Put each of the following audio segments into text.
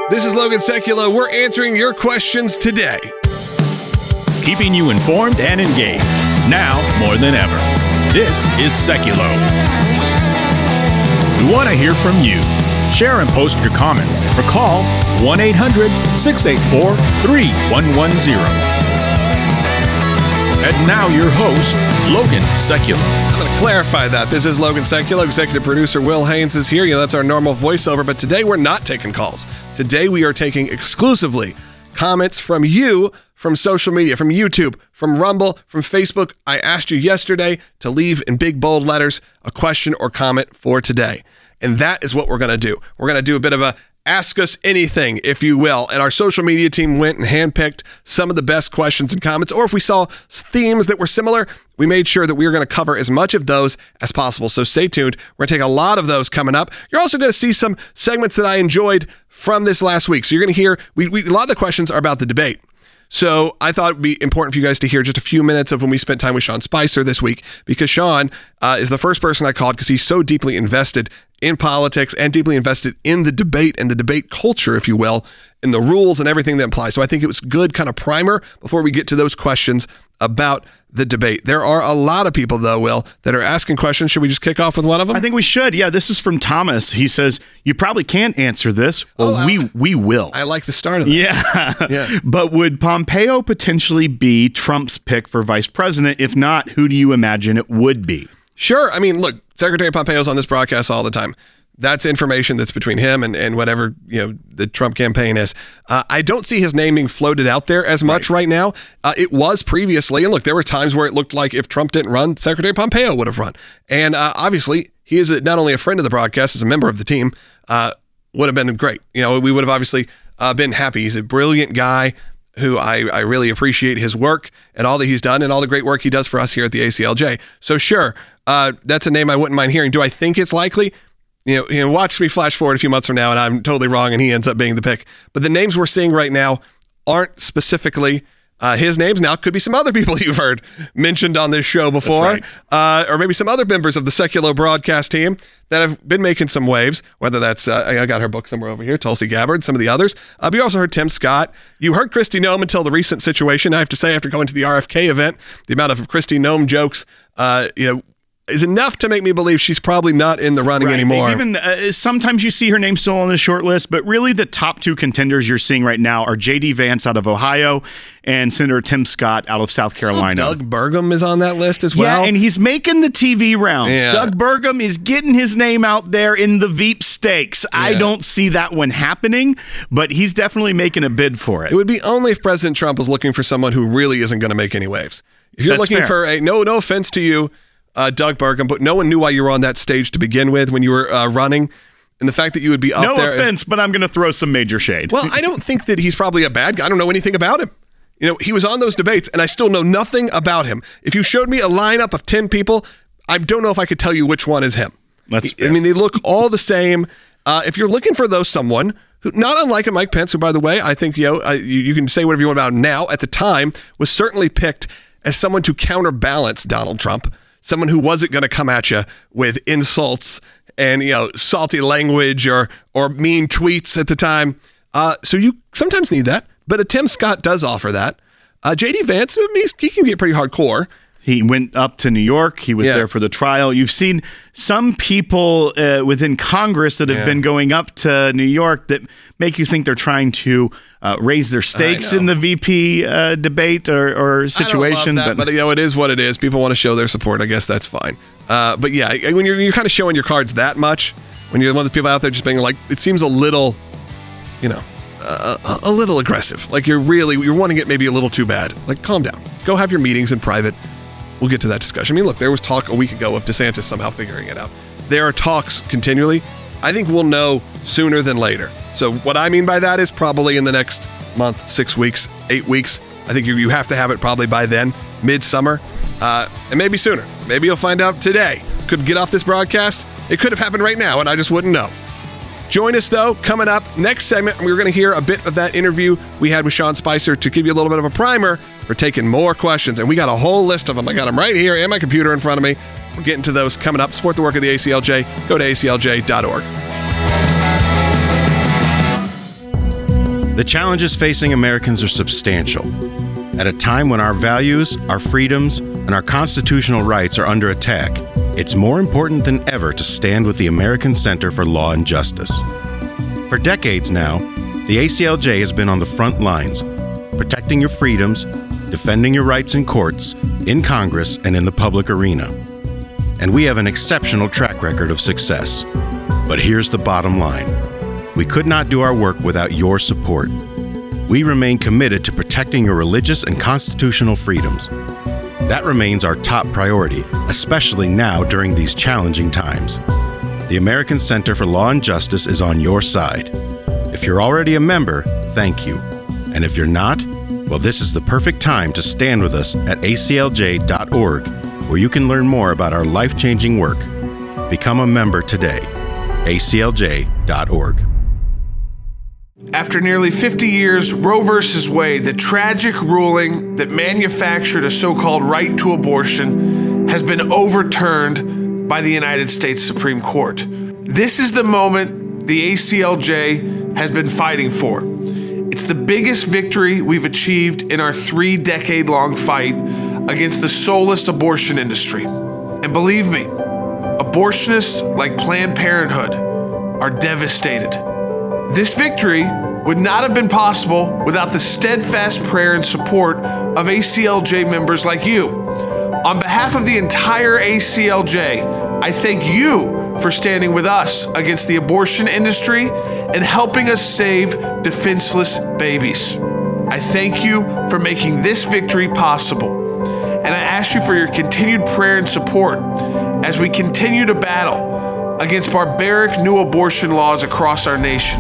This is Logan Sekulow. We're answering your questions today. Keeping you informed and engaged, now more than ever. This is Sekulow. We want to hear from you. Share and post your comments or call 1-800-684-3110. And now your host, Logan Sekulow. I'm going to clarify that. This is Logan Sekulow. Executive producer Will Haynes is here. That's our normal voiceover, but today we're not taking calls. Today we are taking exclusively comments from you, from social media, from YouTube, from Rumble, from Facebook. I asked you yesterday to leave in big, bold letters a question or comment for today. And that is what we're going to do. We're going to do a bit of a Ask Us Anything, if you will. And our social media team went and handpicked some of the best questions and comments. Or if we saw themes that were similar, we made sure that we were going to cover as much of those as possible. So stay tuned. We're going to take a lot of those coming up. You're also going to see some segments that I enjoyed from this last week. So you're going to hear, a lot of the questions are about the debate. So I thought it would be important for you guys to hear just a few minutes of when we spent time with Sean Spicer this week, because Sean is the first person I called because he's so deeply invested in politics and deeply invested in the debate and the debate culture, if you will, and the rules and everything that applies. So I think it was good kind of primer before we get to those questions about the debate. There are a lot of people, though, Will, that are asking questions. Should we just kick off with one of them? I think we should. Yeah, this is from Thomas. He says, you probably can't answer this, or we will. I like the start of that. Yeah. But would Pompeo potentially be Trump's pick for vice president? If not, who do you imagine it would be? Sure. I mean, look, Secretary Pompeo's on this broadcast all the time. That's information that's between him and whatever, the Trump campaign is. I don't see his name being floated out there as much right now. It was previously. And look, there were times where it looked like if Trump didn't run, Secretary Pompeo would have run. And obviously, he is not only a friend of the broadcast, as a member of the team, would have been great. We would have obviously been happy. He's a brilliant guy who I really appreciate his work and all that he's done and all the great work he does for us here at the ACLJ. So sure, that's a name I wouldn't mind hearing. Do I think it's likely? Watch me flash forward a few months from now and I'm totally wrong and he ends up being the pick. But the names we're seeing right now aren't specifically his names. Now, it could be some other people you've heard mentioned on this show before, right. Or maybe some other members of the Sekulow broadcast team that have been making some waves, whether that's, I got her book somewhere over here, Tulsi Gabbard, some of the others. But you also heard Tim Scott. You heard Kristi Noem until the recent situation. I have to say, after going to the RFK event, the amount of Kristi Noem jokes, is enough to make me believe she's probably not in the running anymore. Even sometimes you see her name still on the short list, but really the top two contenders you're seeing right now are J.D. Vance out of Ohio and Senator Tim Scott out of South Carolina. So Doug Burgum is on that list as well. Yeah, and he's making the TV rounds. Yeah. Doug Burgum is getting his name out there in the Veep stakes. Yeah. I don't see that one happening, but he's definitely making a bid for it. It would be only if President Trump was looking for someone who really isn't going to make any waves. If you're looking for no offense to you, Doug Burgum, but no one knew why you were on that stage to begin with when you were running. And the fact that you would be up there. No offense, but I'm going to throw some major shade. Well, I don't think that he's probably a bad guy. I don't know anything about him. He was on those debates, and I still know nothing about him. If you showed me a lineup of 10 people, I don't know if I could tell you which one is him. That's fair. They look all the same. If you're looking for someone who, not unlike a Mike Pence, who, by the way, I think you can say whatever you want about him now, at the time, was certainly picked as someone to counterbalance Donald Trump. Someone who wasn't going to come at you with insults and, salty language or mean tweets at the time. So you sometimes need that. But Tim Scott does offer that. J.D. Vance, he can get pretty hardcore. He went up to New York. He was there for the trial. You've seen some people within Congress that have been going up to New York that make you think they're trying to raise their stakes in the VP debate or situation. I don't love that, but it is what it is. People want to show their support. I guess that's fine. But yeah, when you're kind of showing your cards that much, when you're one of the people out there just being like, it seems a little, a little aggressive. Like you're wanting it maybe a little too bad. Like, calm down. Go have your meetings in private. We'll get to that discussion. Look, there was talk a week ago of DeSantis somehow figuring it out. There are talks continually. I think we'll know sooner than later. So what I mean by that is probably in the next month, 6 weeks, 8 weeks. I think you have to have it probably by then, midsummer, and maybe sooner. Maybe you'll find out today. Could get off this broadcast. It could have happened right now, and I just wouldn't know. Join us, though, coming up. Next segment, we're going to hear a bit of that interview we had with Sean Spicer to give you a little bit of a primer for taking more questions. And we got a whole list of them. I got them right here in my computer in front of me. We're getting to those coming up. Support the work of the ACLJ. Go to aclj.org. The challenges facing Americans are substantial. At a time when our values, our freedoms, and our constitutional rights are under attack, it's more important than ever to stand with the American Center for Law and Justice. For decades now, the ACLJ has been on the front lines, protecting your freedoms, defending your rights in courts, in Congress, and in the public arena. And we have an exceptional track record of success. But here's the bottom line. We could not do our work without your support. We remain committed to protecting your religious and constitutional freedoms. That remains our top priority, especially now during these challenging times. The American Center for Law and Justice is on your side. If you're already a member, thank you. And if you're not, well, this is the perfect time to stand with us at aclj.org, where you can learn more about our life-changing work. Become a member today. aclj.org. After nearly 50 years, Roe v. Wade, the tragic ruling that manufactured a so-called right to abortion, has been overturned by the United States Supreme Court. This is the moment the ACLJ has been fighting for. It's the biggest victory we've achieved in our 3-decade-long fight against the soulless abortion industry. And believe me, abortionists like Planned Parenthood are devastated. This victory would not have been possible without the steadfast prayer and support of ACLJ members like you. On behalf of the entire ACLJ, I thank you for standing with us against the abortion industry and helping us save defenseless babies. I thank you for making this victory possible. And I ask you for your continued prayer and support as we continue to battle against barbaric new abortion laws across our nation.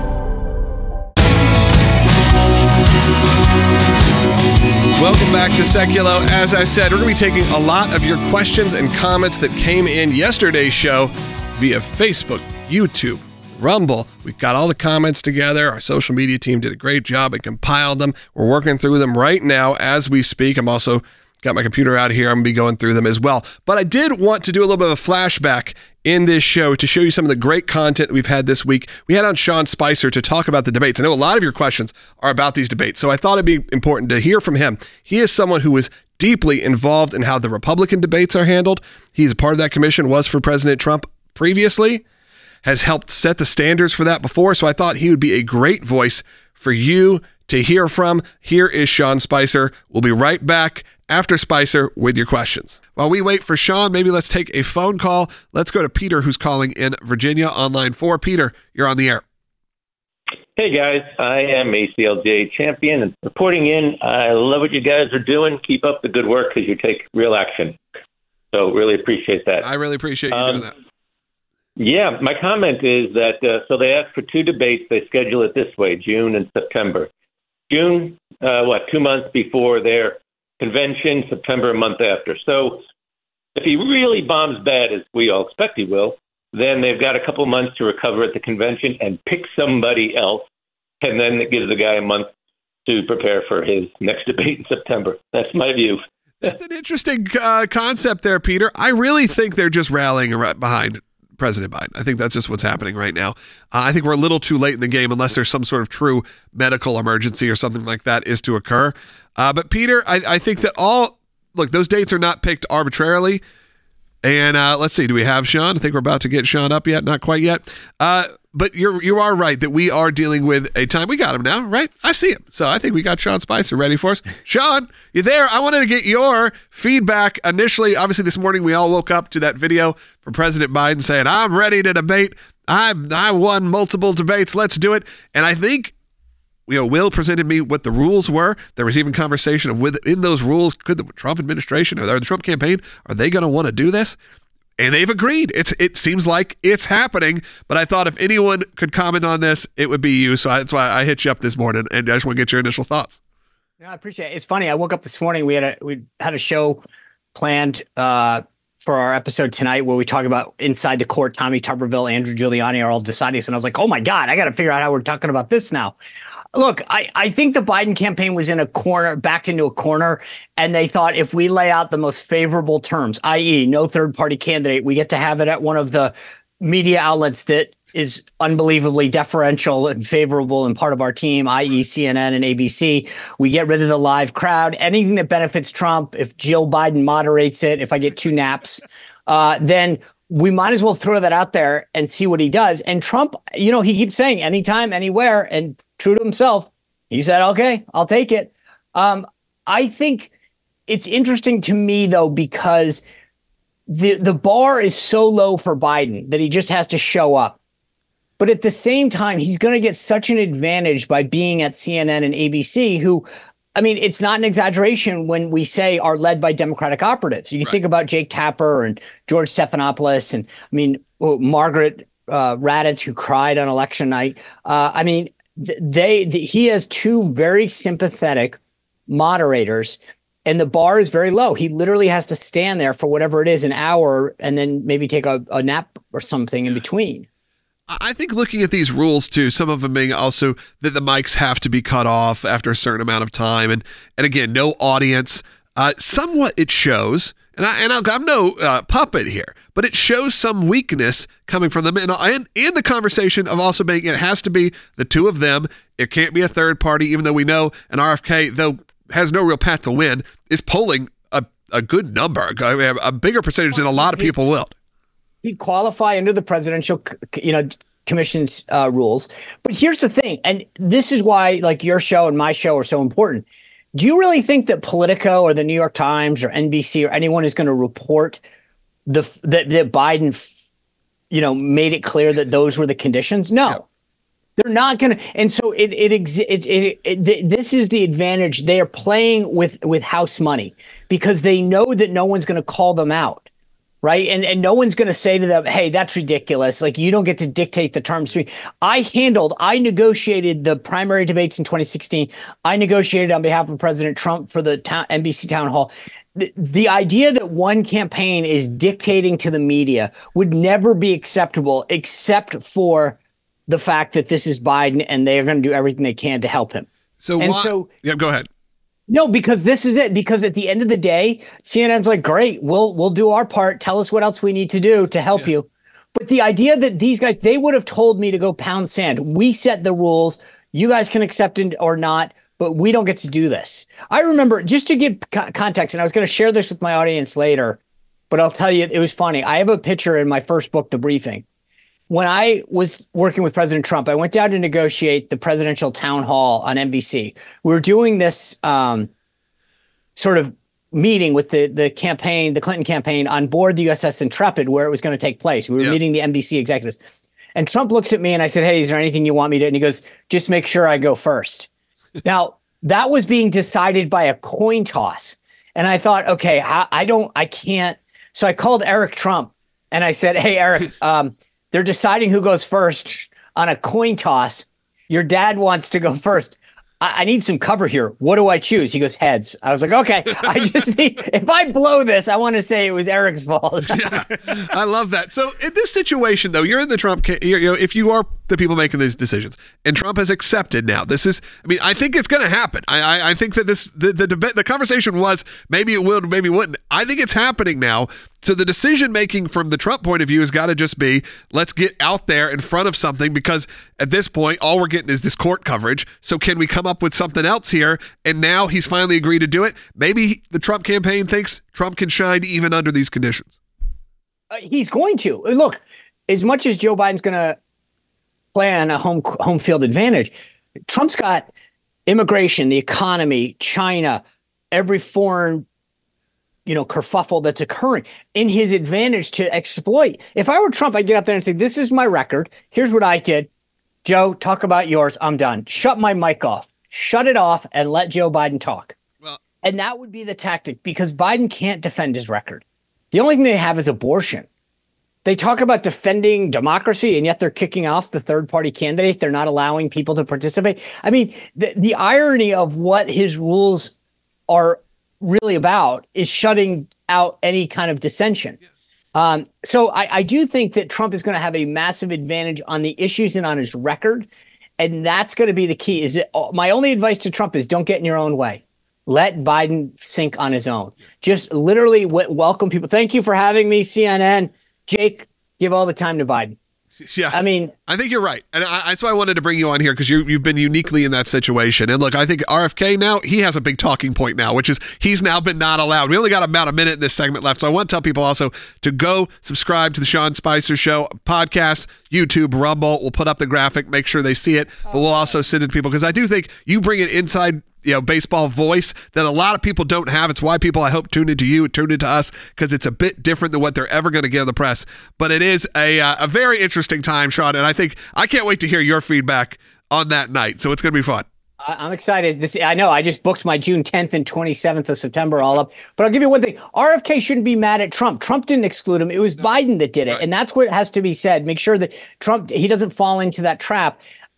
Welcome back to Seculo. As I said, we're going to be taking a lot of your questions and comments that came in yesterday's show via Facebook, YouTube, Rumble. We've got all the comments together. Our social media team did a great job and compiled them. We're working through them right now as we speak. I'm also got my computer out here. I'm going to be going through them as well. But I did want to do a little bit of a flashback in this show to show you some of the great content that we've had this week. We had on Sean Spicer to talk about the debates. I know a lot of your questions are about these debates, so I thought it'd be important to hear from him. He is someone who is deeply involved in how the Republican debates are handled. He's a part of that commission, was for President Trump previously, has helped set the standards for that before, so I thought he would be a great voice for you to hear from. Here is Sean Spicer. We'll be right back after Spicer with your questions. While we wait for Sean, maybe let's take a phone call. Let's go to Peter, who's calling in Virginia on line 4. Peter, you're on the air. Hey, guys. I am ACLJ champion and reporting in. I love what you guys are doing. Keep up the good work because you take real action. So really appreciate that. I really appreciate you doing that. Yeah, my comment is that, so they asked for 2 debates. They schedule it this way, June and September. June, 2 months before their convention, September a month after. So if he really bombs bad, as we all expect he will, then they've got a couple months to recover at the convention and pick somebody else, and then it gives the guy a month to prepare for his next debate in September. That's my view. That's an interesting concept there, Peter. I really think they're just rallying behind President Biden. I think that's just what's happening right now. I think we're a little too late in the game unless there's some sort of true medical emergency or something like that is to occur. But Peter, I think that those dates are not picked arbitrarily. And let's see, do we have Sean? I think we're about to get Sean up yet. Not quite yet. But you are right that we are dealing with a time. We got him now, right? I see him. So I think we got Sean Spicer ready for us. Sean, you there? I wanted to get your feedback initially. Obviously, this morning we all woke up to that video from President Biden saying, I'm ready to debate. I won multiple debates. Let's do it. And I think, Will presented me what the rules were. There was even conversation of within those rules, could the Trump administration or the Trump campaign, are they going to want to do this? And they've agreed. It seems like it's happening, but I thought if anyone could comment on this, it would be you. So that's why I hit you up this morning, and I just want to get your initial thoughts. I appreciate it. It's funny. I woke up this morning. We had a show planned for our episode tonight where we talk about inside the court. Tommy Tuberville, Andrew Giuliani are all deciding this, and I was like, oh my God, I got to figure out how we're talking about this now. Look, I think the Biden campaign was in a corner, backed into a corner, and they thought if we lay out the most favorable terms, i.e. no third-party candidate, we get to have it at one of the media outlets that is unbelievably deferential and favorable and part of our team, i.e. CNN and ABC. We get rid of the live crowd. Anything that benefits Trump, if Jill Biden moderates it, if I get 2 naps, then we might as well throw that out there and see what he does. And Trump, he keeps saying anytime, anywhere, and true to himself, he said, okay, I'll take it. I think it's interesting to me, though, because the bar is so low for Biden that he just has to show up. But at the same time, he's going to get such an advantage by being at CNN and ABC, who, I mean, it's not an exaggeration when we say are led by Democratic operatives. You can think about Jake Tapper and George Stephanopoulos and, Margaret Raddatz, who cried on election night. He has 2 very sympathetic moderators, and the bar is very low. He literally has to stand there for whatever it is, an hour, and then maybe take a nap or something in between. I think looking at these rules too, some of them being also that the mics have to be cut off after a certain amount of time, and again, no audience. Somewhat it shows, and I'm no puppet here, but it shows some weakness coming from them, and the conversation of also being it has to be the 2 of them. It can't be a third party, even though we know an RFK, though has no real path to win, is polling a good number, a bigger percentage than a lot of people will. He'd qualify under the presidential, commission's rules. But here's the thing, and this is why, like, your show and my show are so important. Do you really think that Politico or the New York Times or NBC or anyone is going to report that Biden, made it clear that those were the conditions? No, they're not going to. And so this is the advantage. They are playing with house money because they know that no one's going to call them out. Right. And no one's going to say to them, hey, that's ridiculous. Like, you don't get to dictate the terms. I negotiated the primary debates in 2016. I negotiated on behalf of President Trump for the NBC town hall. The idea that one campaign is dictating to the media would never be acceptable, except for the fact that this is Biden and they are going to do everything they can to help him. So go ahead. No, because this is it. Because at the end of the day, CNN's like, great, we'll do our part. Tell us what else we need to do to help you. But the idea that these guys, they would have told me to go pound sand. We set the rules. You guys can accept it or not, but we don't get to do this. I remember, just to give context, and I was going to share this with my audience later, but I'll tell you, it was funny. I have a picture in my first book, The Briefing. When I was working with President Trump, I went down to negotiate the presidential town hall on NBC. We were doing this sort of meeting with the campaign, the Clinton campaign, on board the USS Intrepid, where it was going to take place. We were meeting the NBC executives. And Trump looks at me and I said, hey, is there anything you want me to? And he goes, just make sure I go first. Now, that was being decided by a coin toss. And I thought, okay, I can't. So I called Eric Trump and I said, hey, Eric, they're deciding who goes first on a coin toss. Your dad wants to go first. I need some cover here. What do I choose? He goes, heads. I was like, okay, I just need, if I blow this, I want to say it was Eric's fault. Yeah, I love that. So in this situation, though, you're in the Trump, if you are the people making these decisions, and Trump has accepted now, this is, I think it's going to happen. I think that the debate, the conversation was maybe it will, maybe it wouldn't. I think it's happening now. So the decision making from the Trump point of view has got to just be, let's get out there in front of something, because at this point, all we're getting is this court coverage. So can we come up with something else here? And now he's finally agreed to do it. Maybe the Trump campaign thinks Trump can shine even under these conditions. He's going to. Look, as much as Joe Biden's going to play on a home field advantage, Trump's got immigration, the economy, China, every foreign kerfuffle that's occurring in his advantage to exploit. If I were Trump, I'd get up there and say, this is my record. Here's what I did. Joe, talk about yours. I'm done. Shut my mic off. Shut it off and let Joe Biden talk. And that would be the tactic, because Biden can't defend his record. The only thing they have is abortion. They talk about defending democracy, and yet they're kicking off the third-party candidate. They're not allowing people to participate. The irony of what his rules are really about is shutting out any kind of dissension. So I do think that Trump is going to have a massive advantage on the issues and on his record. And that's going to be the key. My only advice to Trump is don't get in your own way. Let Biden sink on his own. Just literally welcome people. Thank you for having me, CNN. Jake, give all the time to Biden. Yeah. I think you're right. And that's why I wanted to bring you on here, because you've been uniquely in that situation. And look, I think RFK now, he has a big talking point now, which is he's now been not allowed. We only got about a minute in this segment left. So I want to tell people also to go subscribe to the Sean Spicer Show podcast, YouTube, Rumble. We'll put up the graphic, make sure they see it. But we'll also send it to people, because I do think you bring an inside baseball voice that a lot of people don't have. It's why people, I hope, tune into you and tune into us, because it's a bit different than what they're ever going to get in the press. But it is a very interesting time, Sean, and I can't wait to hear your feedback on that night. So it's going to be fun. I'm excited. I know I just booked my June 10th and 27th of September all up. But I'll give you one thing. RFK shouldn't be mad at Trump. Trump didn't exclude him. It was Biden that did it. Right. And that's what has to be said. Make sure that Trump, he doesn't fall into that trap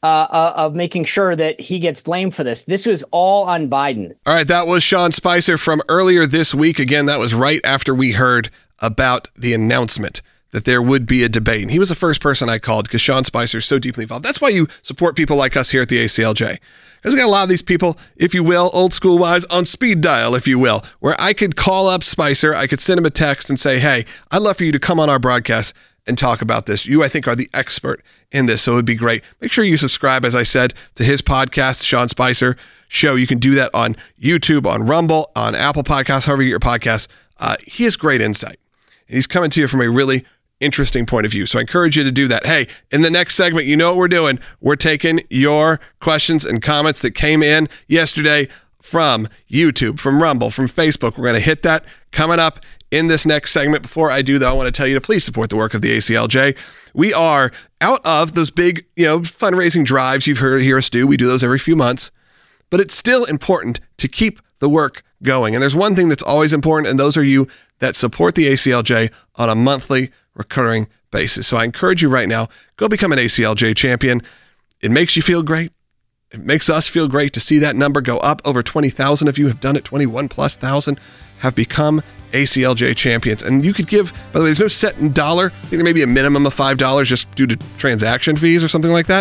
of making sure that he gets blamed for this. This was all on Biden. All right, that was Sean Spicer from earlier this week. Again, that was right after we heard about the announcement that there would be a debate. And he was the first person I called, because Sean Spicer is so deeply involved. That's why you support people like us here at the ACLJ. Because we got a lot of these people, if you will, old school wise, on speed dial, if you will, where I could call up Spicer, I could send him a text and say, hey, I'd love for you to come on our broadcast and talk about this. You, I think, are the expert in this, so it would be great. Make sure you subscribe, as I said, to his podcast, Sean Spicer Show. You can do that on YouTube, on Rumble, on Apple Podcasts, however you get your podcasts. He has great insight. He's coming to you from a really interesting point of view. So I encourage you to do that. Hey, in the next segment, you know what we're doing. We're taking your questions and comments that came in yesterday from YouTube, from Rumble, from Facebook. We're going to hit that coming up in this next segment. Before I do, though, I want to tell you to please support the work of the ACLJ. We are out of those big, fundraising drives you've hear us do. We do those every few months, but it's still important to keep the work going. And there's one thing that's always important, and those are you that support the ACLJ on a monthly recurring basis. So I encourage you right now, go become an ACLJ champion. It makes you feel great. It makes us feel great to see that number go up. Over 20,000 of you have done it. 21,000+ have become ACLJ champions. And you could give, by the way, there's no set in dollar. I think there may be a minimum of $5 just due to transaction fees or something like that.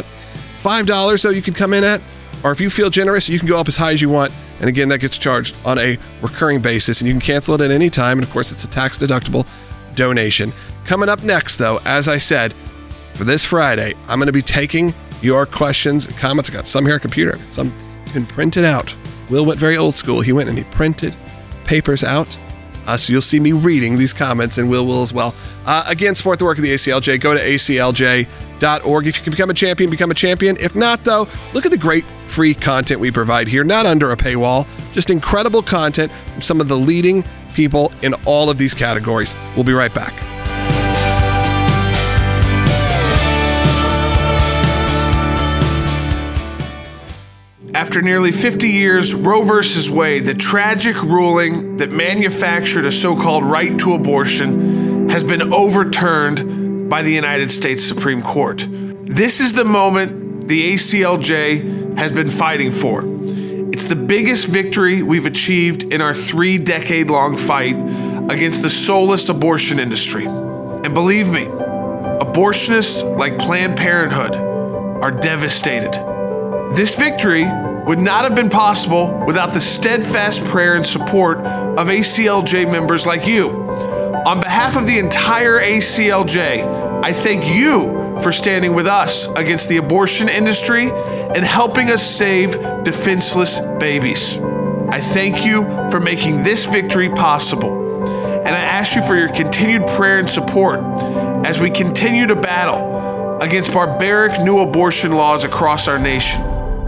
$5, though, you could come in at. Or if you feel generous, you can go up as high as you want. And again, that gets charged on a recurring basis, and you can cancel it at any time. And of course, it's a tax-deductible donation. Coming up next, though, as I said, for this Friday, I'm going to be taking your questions and comments. I got some here on computer. Some you can print it out. Will went very old school. He went and he printed papers out. So you'll see me reading these comments, and Will as well. Again, support the work of the ACLJ. Go to aclj.org. If you can become a champion, become a champion. If not, though, look at the great free content we provide here, not under a paywall, just incredible content from some of the leading people in all of these categories. We'll be right back. After nearly 50 years, Roe v. Wade, the tragic ruling that manufactured a so-called right to abortion, has been overturned by the United States Supreme Court. This is the moment the ACLJ has been fighting for. It's the biggest victory we've achieved in our 3-decade-long fight against the soulless abortion industry. And believe me, abortionists like Planned Parenthood are devastated. This victory would not have been possible without the steadfast prayer and support of ACLJ members like you. On behalf of the entire ACLJ, I thank you for standing with us against the abortion industry and helping us save defenseless babies. I thank you for making this victory possible. And I ask you for your continued prayer and support as we continue to battle against barbaric new abortion laws across our nation.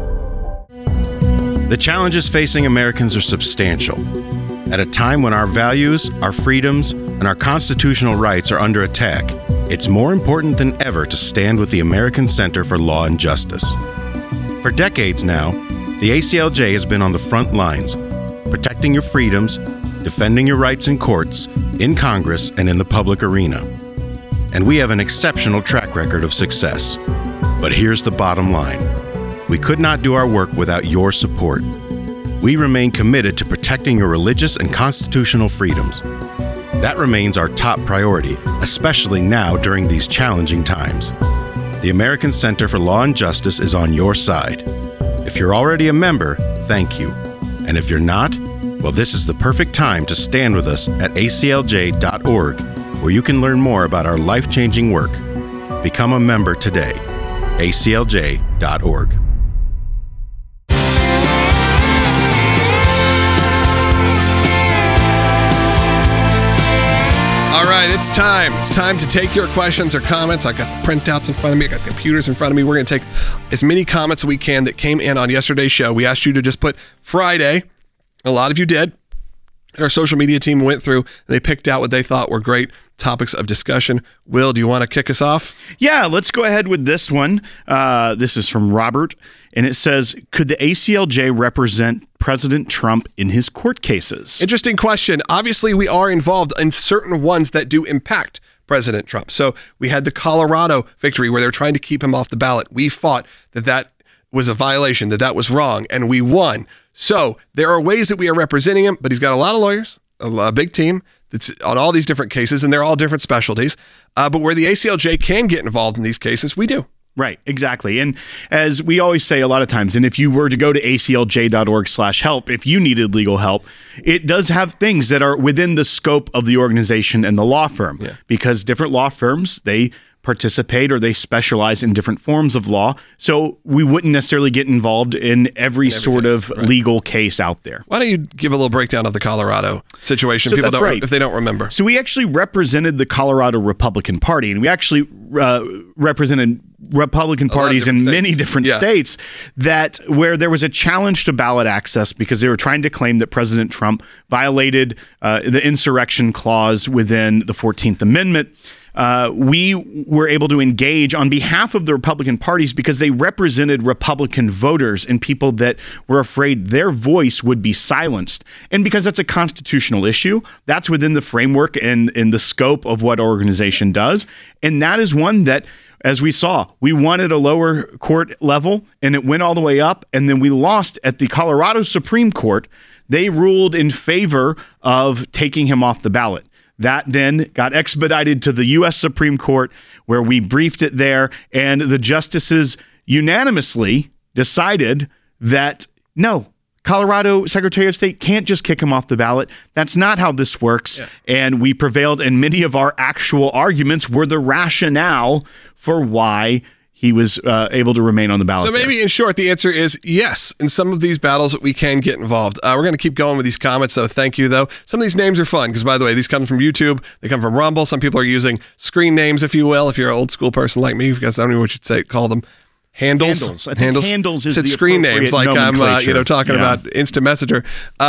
The challenges facing Americans are substantial. At a time when our values, our freedoms, and our constitutional rights are under attack, it's more important than ever to stand with the American Center for Law and Justice. For decades now, the ACLJ has been on the front lines, protecting your freedoms, defending your rights in courts, in Congress, and in the public arena. And we have an exceptional track record of success. But here's the bottom line. We could not do our work without your support. We remain committed to protecting your religious and constitutional freedoms. That remains our top priority, especially now during these challenging times. The American Center for Law and Justice is on your side. If you're already a member, thank you. And if you're not, well, this is the perfect time to stand with us at aclj.org, where you can learn more about our life-changing work. Become a member today. aclj.org. All right, it's time. It's time to take your questions or comments. I got the printouts in front of me. I got the computers in front of me. We're going to take as many comments as we can that came in on yesterday's show. We asked you to just put Friday. A lot of you did. Our social media team went through. They picked out what they thought were great topics of discussion. Will, do you want to kick us off? Yeah, let's go ahead with this one. This is from Robert, and it says, could the ACLJ represent President Trump in his court cases? Interesting question. Obviously, we are involved in certain ones that do impact President Trump. So we had the Colorado victory where they're trying to keep him off the ballot. We fought that was a violation, that was wrong, and we won. So there are ways that we are representing him, but he's got a lot of lawyers, a big team that's on all these different cases, and they're all different specialties. But where the ACLJ can get involved in these cases, we do. Right, exactly. And as we always say a lot of times, and if you were to go to aclj.org/help, if you needed legal help, it does have things that are within the scope of the organization and the law firm, because different law firms, they participate or they specialize in different forms of law. So we wouldn't necessarily get involved in every sort of legal case out there. Why don't you give a little breakdown of the Colorado situation? So People don't, right. if they don't remember. So we actually represented the Colorado Republican Party, and we actually represented Republican parties in many different states that where there was a challenge to ballot access because they were trying to claim that President Trump violated the insurrection clause within the 14th Amendment. We were able to engage on behalf of the Republican parties because they represented Republican voters and people that were afraid their voice would be silenced. And because that's a constitutional issue, that's within the framework and in the scope of what our organization does. And that is one that, as we saw, we won at a lower court level and it went all the way up. And then we lost at the Colorado Supreme Court. They ruled in favor of taking him off the ballot. That then got expedited to the U.S. Supreme Court, where we briefed it there, and the justices unanimously decided that, no, Colorado Secretary of State can't just kick him off the ballot. That's not how this works. Yeah. And we prevailed, and many of our actual arguments were the rationale for why he was able to remain on the ballot. So maybe in short, the answer is yes. In some of these battles, we can get involved. We're going to keep going with these comments, so thank you, though. Some of these names are fun because, by the way, these come from YouTube. They come from Rumble. Some people are using screen names, if you will. If you're an old school person like me, because I don't know what you'd call them. Handles. I think handles is the screen names, like I'm talking about Instant Messenger.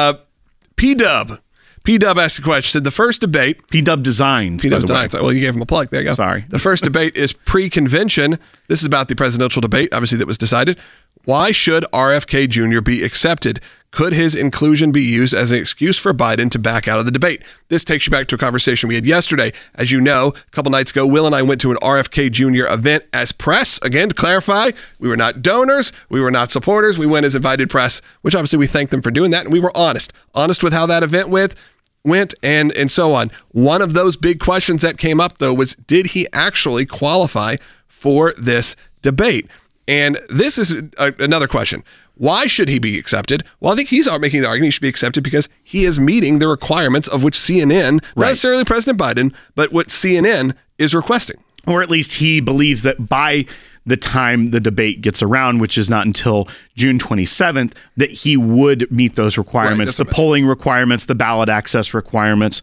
P-Dub asked a question. Said the first debate. P-Dub Designs. P-Dub Designs. Well, you gave him a plug. There you go. Sorry. The first debate is pre-convention. This is about the presidential debate, obviously, that was decided. Why should RFK Jr. be accepted? Could his inclusion be used as an excuse for Biden to back out of the debate? This takes you back to a conversation we had yesterday. As you know, a couple nights ago, Will and I went to an RFK Jr. event as press. Again, to clarify, we were not donors. We were not supporters. We went as invited press, which obviously we thanked them for doing that. And we were honest with how that event went and so on. One of those big questions that came up, though, was did he actually qualify for this debate? And this is another question. Why should he be accepted? Well, I think he's making the argument he should be accepted because he is meeting the requirements of which CNN, not necessarily President Biden, but what CNN is requesting. Or at least he believes that by the time the debate gets around, which is not until June 27th, that he would meet those requirements, the polling requirements, the ballot access requirements.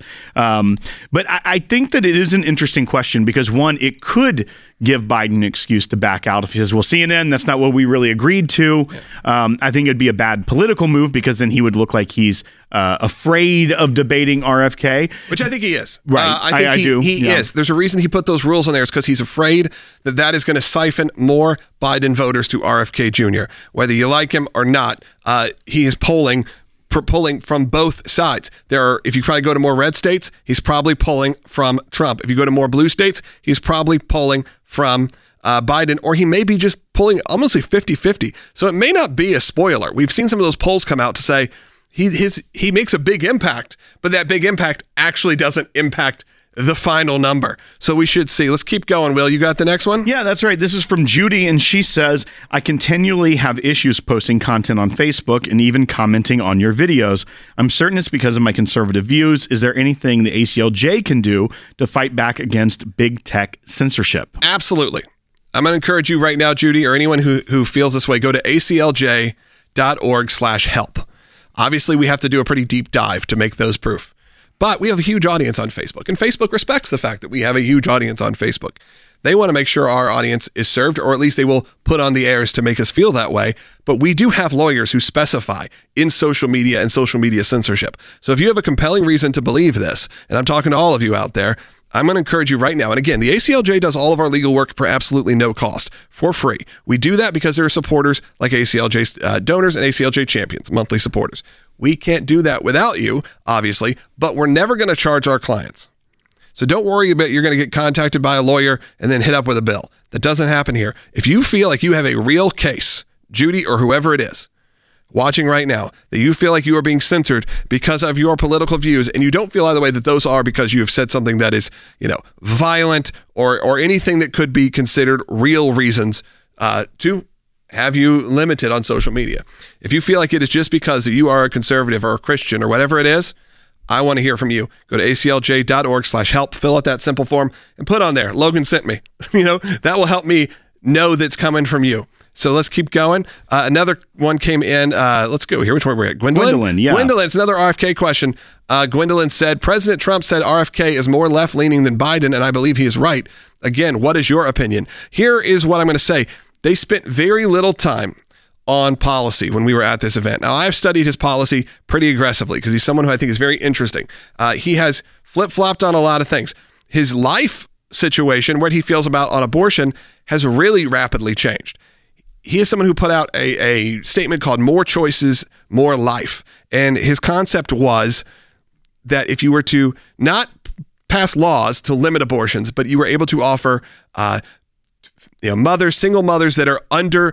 But I think that it is an interesting question because, one, it could give Biden an excuse to back out if he says, well, CNN, that's not what we really agreed to. I think it'd be a bad political move because then he would look like he's afraid of debating RFK. Which I think he is. Right. I think he is. There's a reason he put those rules in there. It's because he's afraid that is going to siphon more Biden voters to RFK Jr. Whether you like him or not, he is polling from both sides. If you probably go to more red states, he's probably polling from Trump. If you go to more blue states, he's probably polling from Biden, or he may be just polling almost like 50-50. So it may not be a spoiler. We've seen some of those polls come out to say he makes a big impact, but that big impact actually doesn't impact the final number. So we should see. Let's keep going, Will. You got the next one? Yeah, that's right. This is from Judy, and she says, I continually have issues posting content on Facebook and even commenting on your videos. I'm certain it's because of my conservative views. Is there anything the ACLJ can do to fight back against big tech censorship? Absolutely. I'm going to encourage you right now, Judy, or anyone who feels this way, go to aclj.org/help. Obviously, we have to do a pretty deep dive to make those proof. But we have a huge audience on Facebook, and Facebook respects the fact that we have a huge audience on Facebook. They want to make sure our audience is served, or at least they will put on the airs to make us feel that way. But we do have lawyers who specify in social media and social media censorship. So if you have a compelling reason to believe this, and I'm talking to all of you out there, I'm going to encourage you right now. And again, the ACLJ does all of our legal work for absolutely no cost, for free. We do that because there are supporters like ACLJ donors and ACLJ champions, monthly supporters. We can't do that without you, obviously, but we're never going to charge our clients. So don't worry about you're going to get contacted by a lawyer and then hit up with a bill. That doesn't happen here. If you feel like you have a real case, Judy or whoever it is, watching right now, that you feel like you are being censored because of your political views, and you don't feel either way that those are because you have said something that is, violent or anything that could be considered real reasons to have you limited on social media. If you feel like it is just because you are a conservative or a Christian or whatever it is, I want to hear from you. Go to aclj.org/help, fill out that simple form, and put on there, Logan sent me. That will help me know that's coming from you. So let's keep going. Another one came in. Let's go here. Which one we're at? Gwendolyn, yeah. Gwendolyn, it's another RFK question. Gwendolyn said, President Trump said RFK is more left-leaning than Biden, and I believe he is right. Again, what is your opinion? Here is what I'm going to say. They spent very little time on policy when we were at this event. Now, I've studied his policy pretty aggressively because he's someone who I think is very interesting. He has flip-flopped on a lot of things. His life situation, what he feels about on abortion, has really rapidly changed. He is someone who put out a statement called More Choices, More Life. And his concept was that if you were to not pass laws to limit abortions, but you were able to offer mothers, single mothers that are under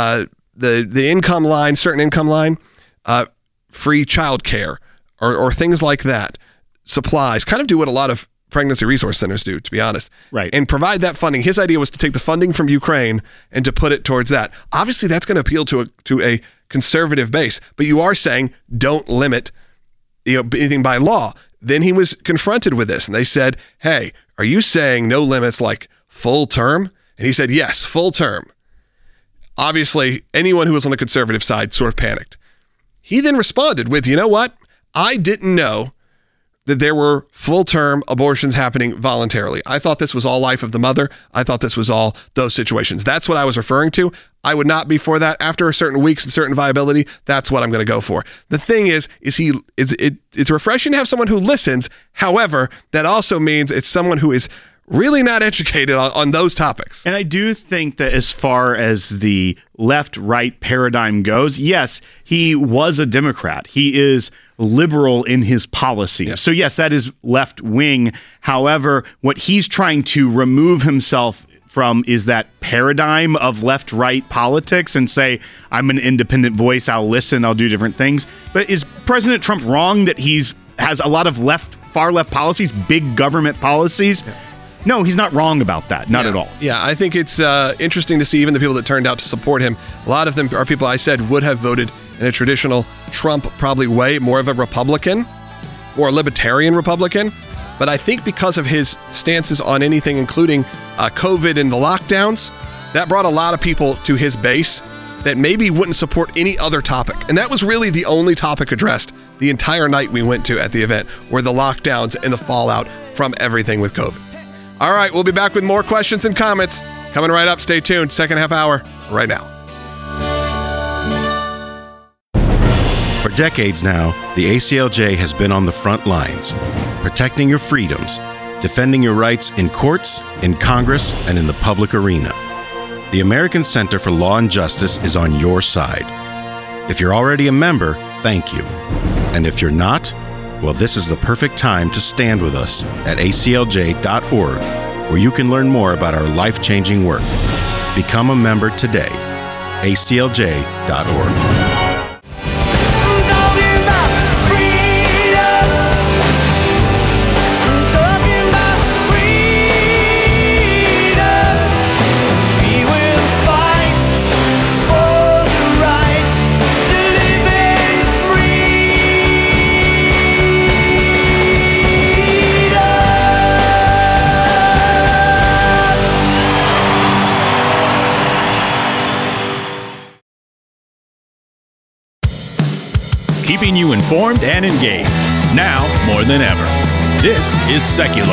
the income line, certain income line, free childcare or things like that, supplies, kind of do what a lot of pregnancy resource centers do, to be honest. Right. And provide that funding. His idea was to take the funding from Ukraine and to put it towards that. Obviously, that's going to appeal to a conservative base, but you are saying don't limit anything by law. Then he was confronted with this, and they said, hey, are you saying no limits like full term? And he said, yes, full term. Obviously, anyone who was on the conservative side sort of panicked. He then responded with, you know what? I didn't know that there were full-term abortions happening voluntarily. I thought this was all life of the mother. I thought this was all those situations. That's what I was referring to. I would not be for that. After a certain weeks and certain viability, that's what I'm going to go for. The thing is it's refreshing to have someone who listens. However, that also means it's someone who is really not educated on those topics. And I do think that as far as the left-right paradigm goes, yes, he was a Democrat. He is liberal in his policy. Yeah. So yes, that is left-wing. However, what he's trying to remove himself from is that paradigm of left-right politics and say, I'm an independent voice, I'll listen, I'll do different things. But is President Trump wrong that has a lot of far left policies, big government policies? Yeah. No, he's not wrong about that. Not at all. Yeah, I think it's interesting to see even the people that turned out to support him. A lot of them are people I said would have voted in a traditional Trump probably way, more of a Republican or a libertarian Republican. But I think because of his stances on anything, including COVID and the lockdowns, that brought a lot of people to his base that maybe wouldn't support any other topic. And that was really the only topic addressed the entire night we went to at the event, were the lockdowns and the fallout from everything with COVID. All right, we'll be back with more questions and comments coming right up. Stay tuned. Second half hour right now. For decades now, the ACLJ has been on the front lines, protecting your freedoms, defending your rights in courts, in Congress, and in the public arena. The American Center for Law and Justice is on your side. If you're already a member, thank you. And if you're not, well, this is the perfect time to stand with us at aclj.org, where you can learn more about our life-changing work. Become a member today. aclj.org. keeping you informed and engaged. Now more than ever. This is Seculo.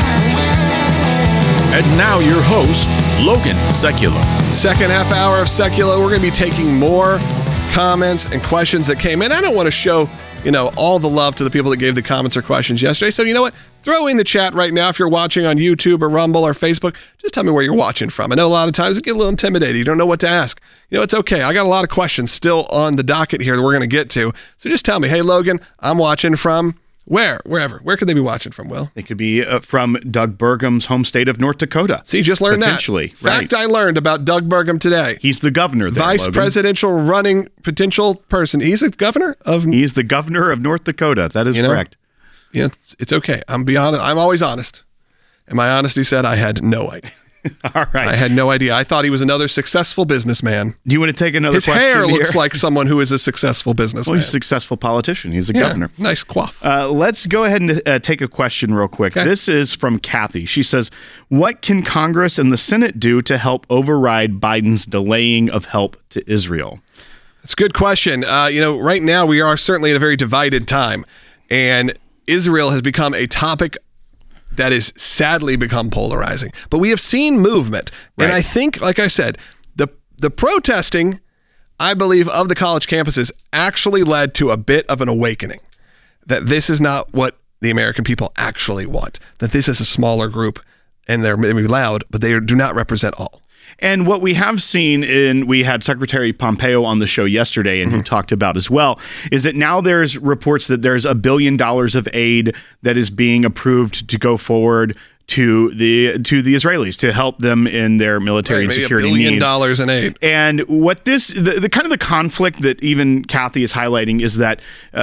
And now your host, Logan Seculo. Second half hour of Seculo. We're going to be taking more comments and questions that came in. I don't want to show, all the love to the people that gave the comments or questions yesterday. So you know what? Throw in the chat right now if you're watching on YouTube or Rumble or Facebook. Just tell me where you're watching from. I know a lot of times it get a little intimidated. You don't know what to ask. It's okay. I got a lot of questions still on the docket here that we're going to get to. So just tell me, hey, Logan, I'm watching from wherever. Where could they be watching from, Will? They could be from Doug Burgum's home state of North Dakota. See, just learned that. Potentially. Fact I learned about Doug Burgum today. He's the governor there, Vice Logan. presidential running potential person. He's the governor of... He's the governor of North Dakota. That is correct. It's okay. I'm always honest. And my honesty said I had no idea. All right. I had no idea. I thought he was another successful businessman. Do you want to take another question? His hair looks like someone who is a successful businessman. Well, he's a successful politician. He's a governor. Nice coif. Let's go ahead and take a question real quick. Okay. This is from Kathy. She says, what can Congress and the Senate do to help override Biden's delaying of help to Israel? That's a good question. Right now we are certainly at a very divided time, and Israel has become a topic that has sadly become polarizing. But we have seen movement. Right. And I think, like I said, the protesting, I believe, of the college campuses actually led to a bit of an awakening that this is not what the American people actually want, that this is a smaller group and they're maybe loud, but they do not represent all. And what we have seen, we had Secretary Pompeo on the show yesterday, and he talked about as well, is that now there's reports that there's $1 billion of aid that is being approved to go forward to the Israelis to help them in their military and security needs. $1 billion in aid. And what the kind of the conflict that even Kathy is highlighting is that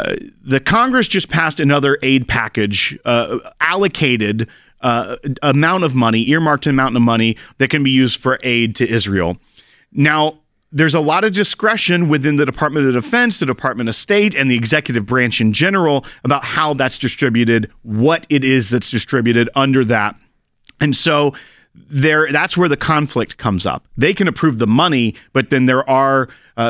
the Congress just passed another aid package allocated amount of money, earmarked amount of money that can be used for aid to Israel. Now, there's a lot of discretion within the Department of Defense, the Department of State, and the executive branch in general about how that's distributed, what it is that's distributed under that. And so that's where the conflict comes up. They can approve the money, but then there are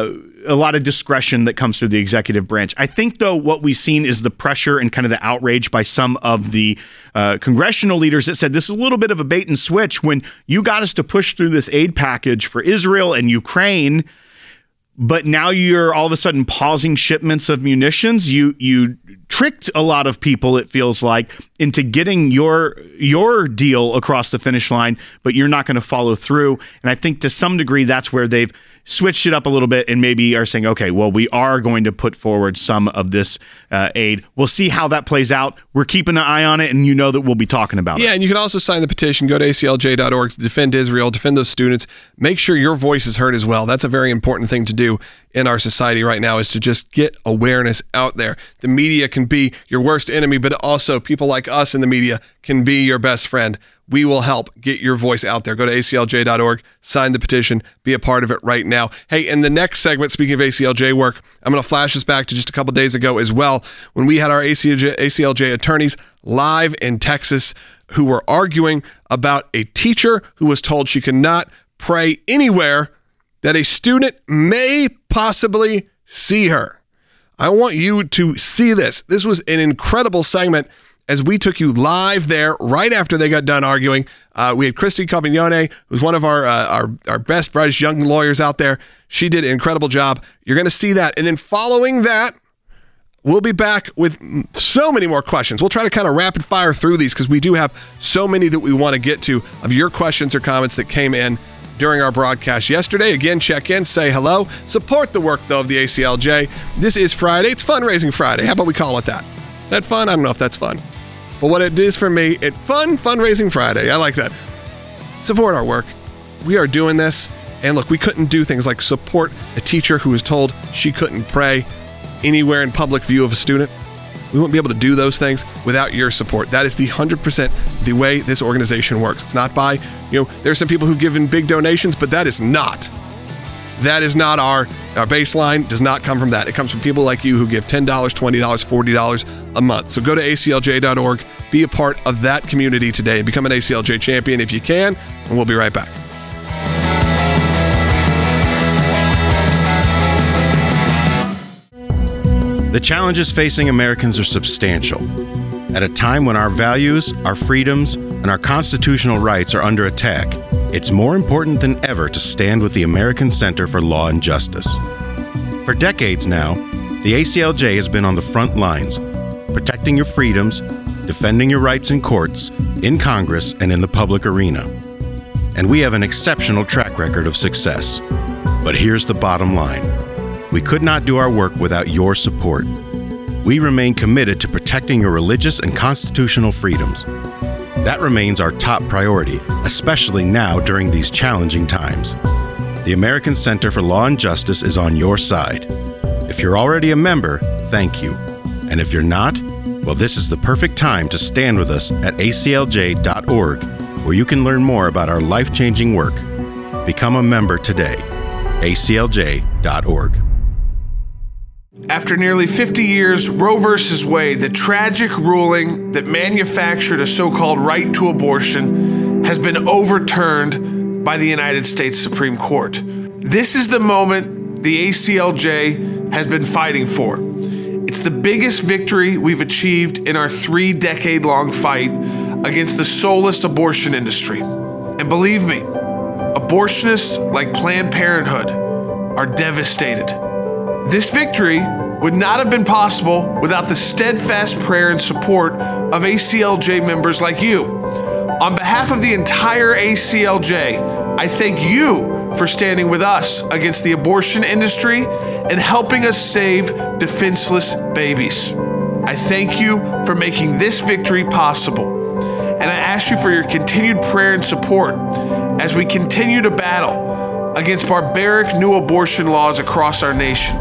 a lot of discretion that comes through the executive branch. I think, though, what we've seen is the pressure and kind of the outrage by some of the congressional leaders that said this is a little bit of a bait and switch when you got us to push through this aid package for Israel and Ukraine, but now you're all of a sudden pausing shipments of munitions. You tricked a lot of people, it feels like, into getting your deal across the finish line, but you're not going to follow through. And I think to some degree that's where they've switched it up a little bit and maybe are saying, okay, well, we are going to put forward some of this aid. We'll see how that plays out. We're keeping an eye on it, and that we'll be talking about it. Yeah, and you can also sign the petition. Go to aclj.org to defend Israel, defend those students. Make sure your voice is heard as well. That's a very important thing to do in our society right now, is to just get awareness out there. The media can be your worst enemy, but also people like us in the media can be your best friend. We will help get your voice out there. Go to aclj.org, sign the petition, be a part of it right now. Hey, in the next segment, speaking of ACLJ work, I'm going to flash us back to just a couple days ago as well, when we had our ACLJ attorneys live in Texas who were arguing about a teacher who was told she could not pray anywhere that a student may possibly see her. I want you to see this. This was an incredible segment as we took you live there right after they got done arguing. We had Christy Campagnone, who's one of our best, brightest young lawyers out there. She did an incredible job. You're going to see that. And then following that, we'll be back with so many more questions. We'll try to kind of rapid fire through these because we do have so many that we want to get to of your questions or comments that came in during our broadcast yesterday. Again, check in, say hello, support the work, though, of the ACLJ. This is Friday. It's Fundraising Friday. How about we call it that? Is that fun? I don't know if that's fun. But what it is for me, Fundraising Friday. I like that. Support our work. We are doing this. And look, we couldn't do things like support a teacher who was told she couldn't pray anywhere in public view of a student. We wouldn't be able to do those things without your support. That is the 100% the way this organization works. It's not by, there's some people who've given big donations, but that is not our baseline, does not come from that. It comes from people like you who give $10, $20, $40 a month. So go to aclj.org, be a part of that community today, and become an ACLJ champion if you can, and we'll be right back. The challenges facing Americans are substantial. At a time when our values, our freedoms, and our constitutional rights are under attack, it's more important than ever to stand with the American Center for Law and Justice. For decades now, the ACLJ has been on the front lines, protecting your freedoms, defending your rights in courts, in Congress, and in the public arena. And we have an exceptional track record of success. But here's the bottom line. We could not do our work without your support. We remain committed to protecting your religious and constitutional freedoms. That remains our top priority, especially now during these challenging times. The American Center for Law and Justice is on your side. If you're already a member, thank you. And if you're not, well, this is the perfect time to stand with us at aclj.org, where you can learn more about our life-changing work. Become a member today. aclj.org. After nearly 50 years, Roe v. Wade, the tragic ruling that manufactured a so-called right to abortion, has been overturned by the United States Supreme Court. This is the moment the ACLJ has been fighting for. It's the biggest victory we've achieved in our 3-decade-long fight against the soulless abortion industry. And believe me, abortionists like Planned Parenthood are devastated. This victory would not have been possible without the steadfast prayer and support of ACLJ members like you. On behalf of the entire ACLJ, I thank you for standing with us against the abortion industry and helping us save defenseless babies. I thank you for making this victory possible. And I ask you for your continued prayer and support as we continue to battle against barbaric new abortion laws across our nation.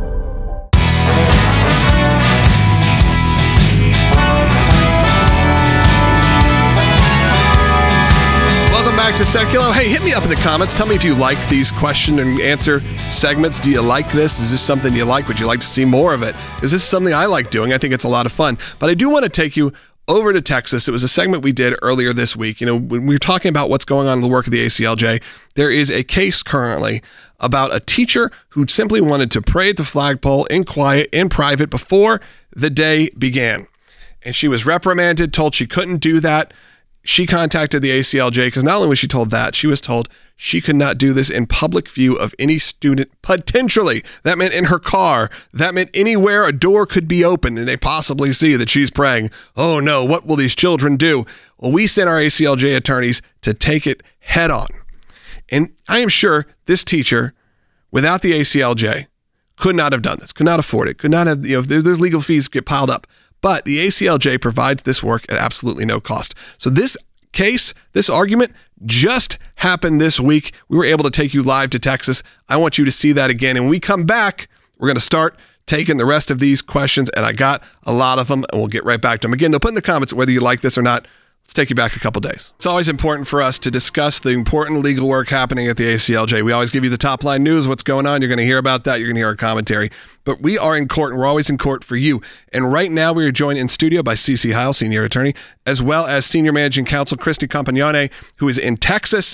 Back to Secular. Hey, hit me up in the comments. Tell me if you like these question and answer segments. Do you like this? Is this something you like? Would you like to see more of it? Is this something I like doing? I think it's a lot of fun. But I do want to take you over to Texas. It was a segment we did earlier this week. You know, when we were talking about what's going on in the work of the ACLJ, there is a case currently about a teacher who simply wanted to pray at the flagpole in quiet, in private, before the day began. And she was reprimanded, told she couldn't do that. She contacted the ACLJ because not only was she told that, she was told she could not do this in public view of any student, potentially. That meant in her car. That meant anywhere a door could be open and they possibly see that she's praying. Oh no, what will these children do? Well, we sent our ACLJ attorneys to take it head on. And I am sure this teacher, without the ACLJ, could not have done this, could not afford it, could not have, those legal fees get piled up. But the ACLJ provides this work at absolutely no cost. So this case, this argument just happened this week. We were able to take you live to Texas. I want you to see that again. And when we come back, we're going to start taking the rest of these questions. And I got a lot of them, and we'll get right back to them. Again, they'll put in the comments whether you like this or not. Let's take you back a couple days. It's always important for us to discuss the important legal work happening at the ACLJ. We always give you the top line news, what's going on. You're going to hear about that. You're going to hear our commentary. But we are in court, and we're always in court for you. And right now, we are joined in studio by Cece Heil, senior attorney, as well as senior managing counsel Christy Compagnone, who is in Texas,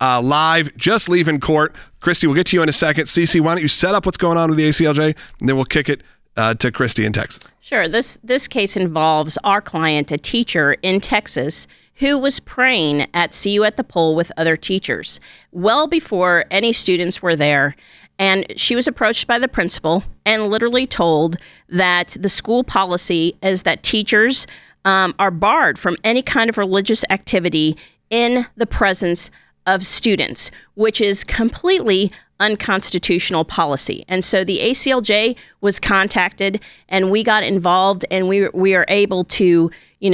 live, just leaving court. Christy, we'll get to you in a second. Cece, why don't you set up what's going on with the ACLJ, and then we'll kick it to Christy in Texas. Sure. This case involves our client, a teacher in Texas, who was praying at See You at the Pole with other teachers well before any students were there. And she was approached by the principal and literally told that the school policy is that teachers are barred from any kind of religious activity in the presence of students, which is completely unconstitutional policy. And so the ACLJ was contacted and we got involved, and we are able to,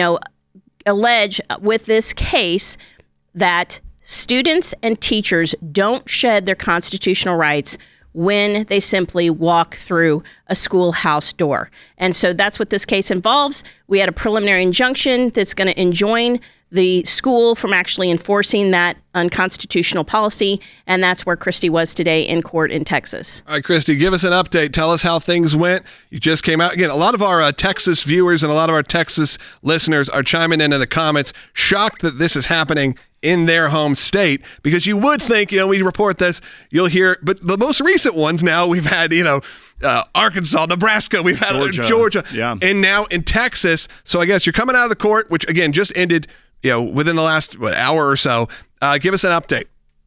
allege with this case that students and teachers don't shed their constitutional rights when they simply walk through a schoolhouse door. And so that's what this case involves. We had a preliminary injunction that's going to enjoin the school from actually enforcing that unconstitutional policy, and that's where Christy was today in court in Texas. All right, Christy, give us an update. Tell us how things went. You just came out. Again, a lot of our Texas viewers and a lot of our Texas listeners are chiming in the comments, shocked that this is happening in their home state, because you would think, we report this, you'll hear, but the most recent ones now we've had, Arkansas, Nebraska, we've had Georgia, and now in Texas. So I guess you're coming out of the court, which again just ended, within the last hour or so. Give us an update.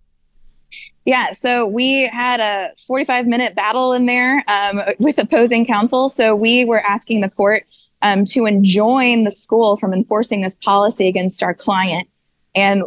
Yeah, so we had a 45-minute battle in there with opposing counsel. So we were asking the court to enjoin the school from enforcing this policy against our client. And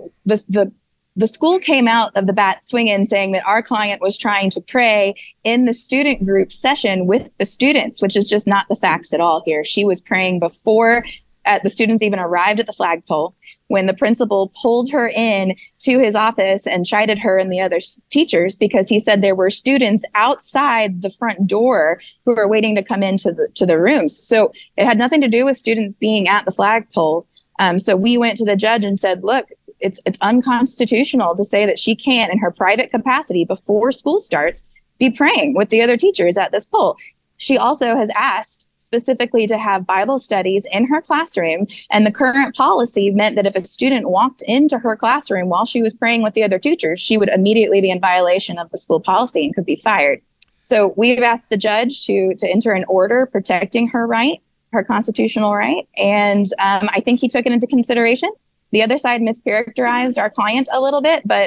the school came out of the bat swinging, saying that our client was trying to pray in the student group session with the students, which is just not the facts at all here. She was praying before the students even arrived at the flagpole, when the principal pulled her in to his office and chided her and the other teachers because he said there were students outside the front door who were waiting to come into the rooms. So it had nothing to do with students being at the flagpole. So we went to the judge and said, look, it's unconstitutional to say that she can't, in her private capacity before school starts, be praying with the other teachers at this pole. She also has asked specifically to have Bible studies in her classroom. And the current policy meant that if a student walked into her classroom while she was praying with the other teachers, she would immediately be in violation of the school policy and could be fired. So we've asked the judge to enter an order protecting her right, her constitutional right. And I think he took it into consideration. The other side mischaracterized our client a little bit, but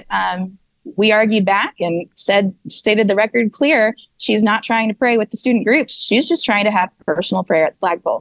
we argued back and stated the record clear. She's not trying to pray with the student groups. She's just trying to have personal prayer at the flagpole.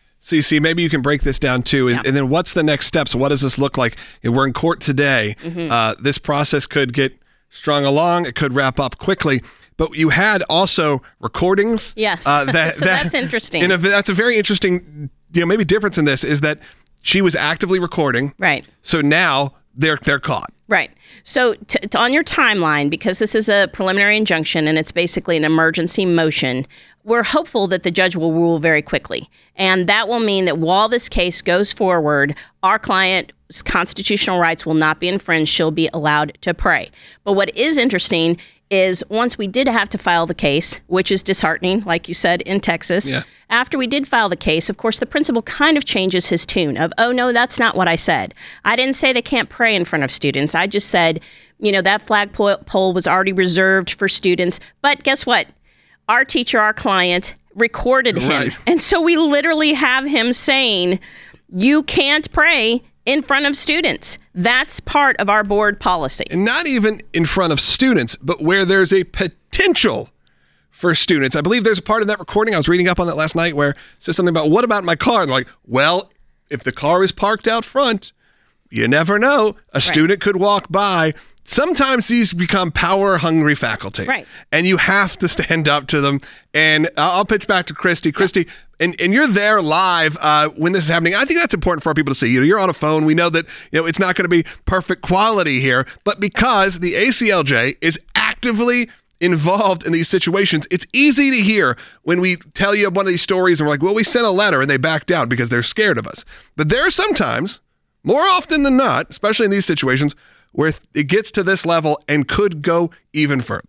CC, maybe you can break this down too. And then what's the next steps? What does this look like? We're in court today. Mm-hmm. This process could get strung along. It could wrap up quickly. But you had also recordings. Yes. That's interesting. And that's a very interesting, maybe difference in this is that she was actively recording. Right. So now they're caught. Right. So on your timeline, because this is a preliminary injunction and it's basically an emergency motion, we're hopeful that the judge will rule very quickly. And that will mean that while this case goes forward, our client's constitutional rights will not be infringed. She'll be allowed to pray. But what is interesting is once we did have to file the case, which is disheartening, like you said, in Texas, after we did file the case, of course, the principal kind of changes his tune of, oh, no, that's not what I said. I didn't say they can't pray in front of students. I just said, that flagpole was already reserved for students. But guess what? Our teacher, our client, recorded him. Right. And so we literally have him saying, you can't pray in front of students. That's part of our board policy. And not even in front of students, but where there's a potential for students. I believe there's a part of that recording, I was reading up on that last night, where it says something about, what about my car? And they're like, well, if the car is parked out front, you never know. A student could walk by. Sometimes these become power-hungry faculty. Right. And you have to stand up to them. And I'll pitch back to Christy. Christy, and you're there live when this is happening. I think that's important for our people to see. You're on a phone. We know that it's not going to be perfect quality here. But because the ACLJ is actively involved in these situations, it's easy to hear when we tell you one of these stories and we're like, well, we sent a letter and they backed down because they're scared of us. But there are sometimes, more often than not, especially in these situations, where it gets to this level and could go even further.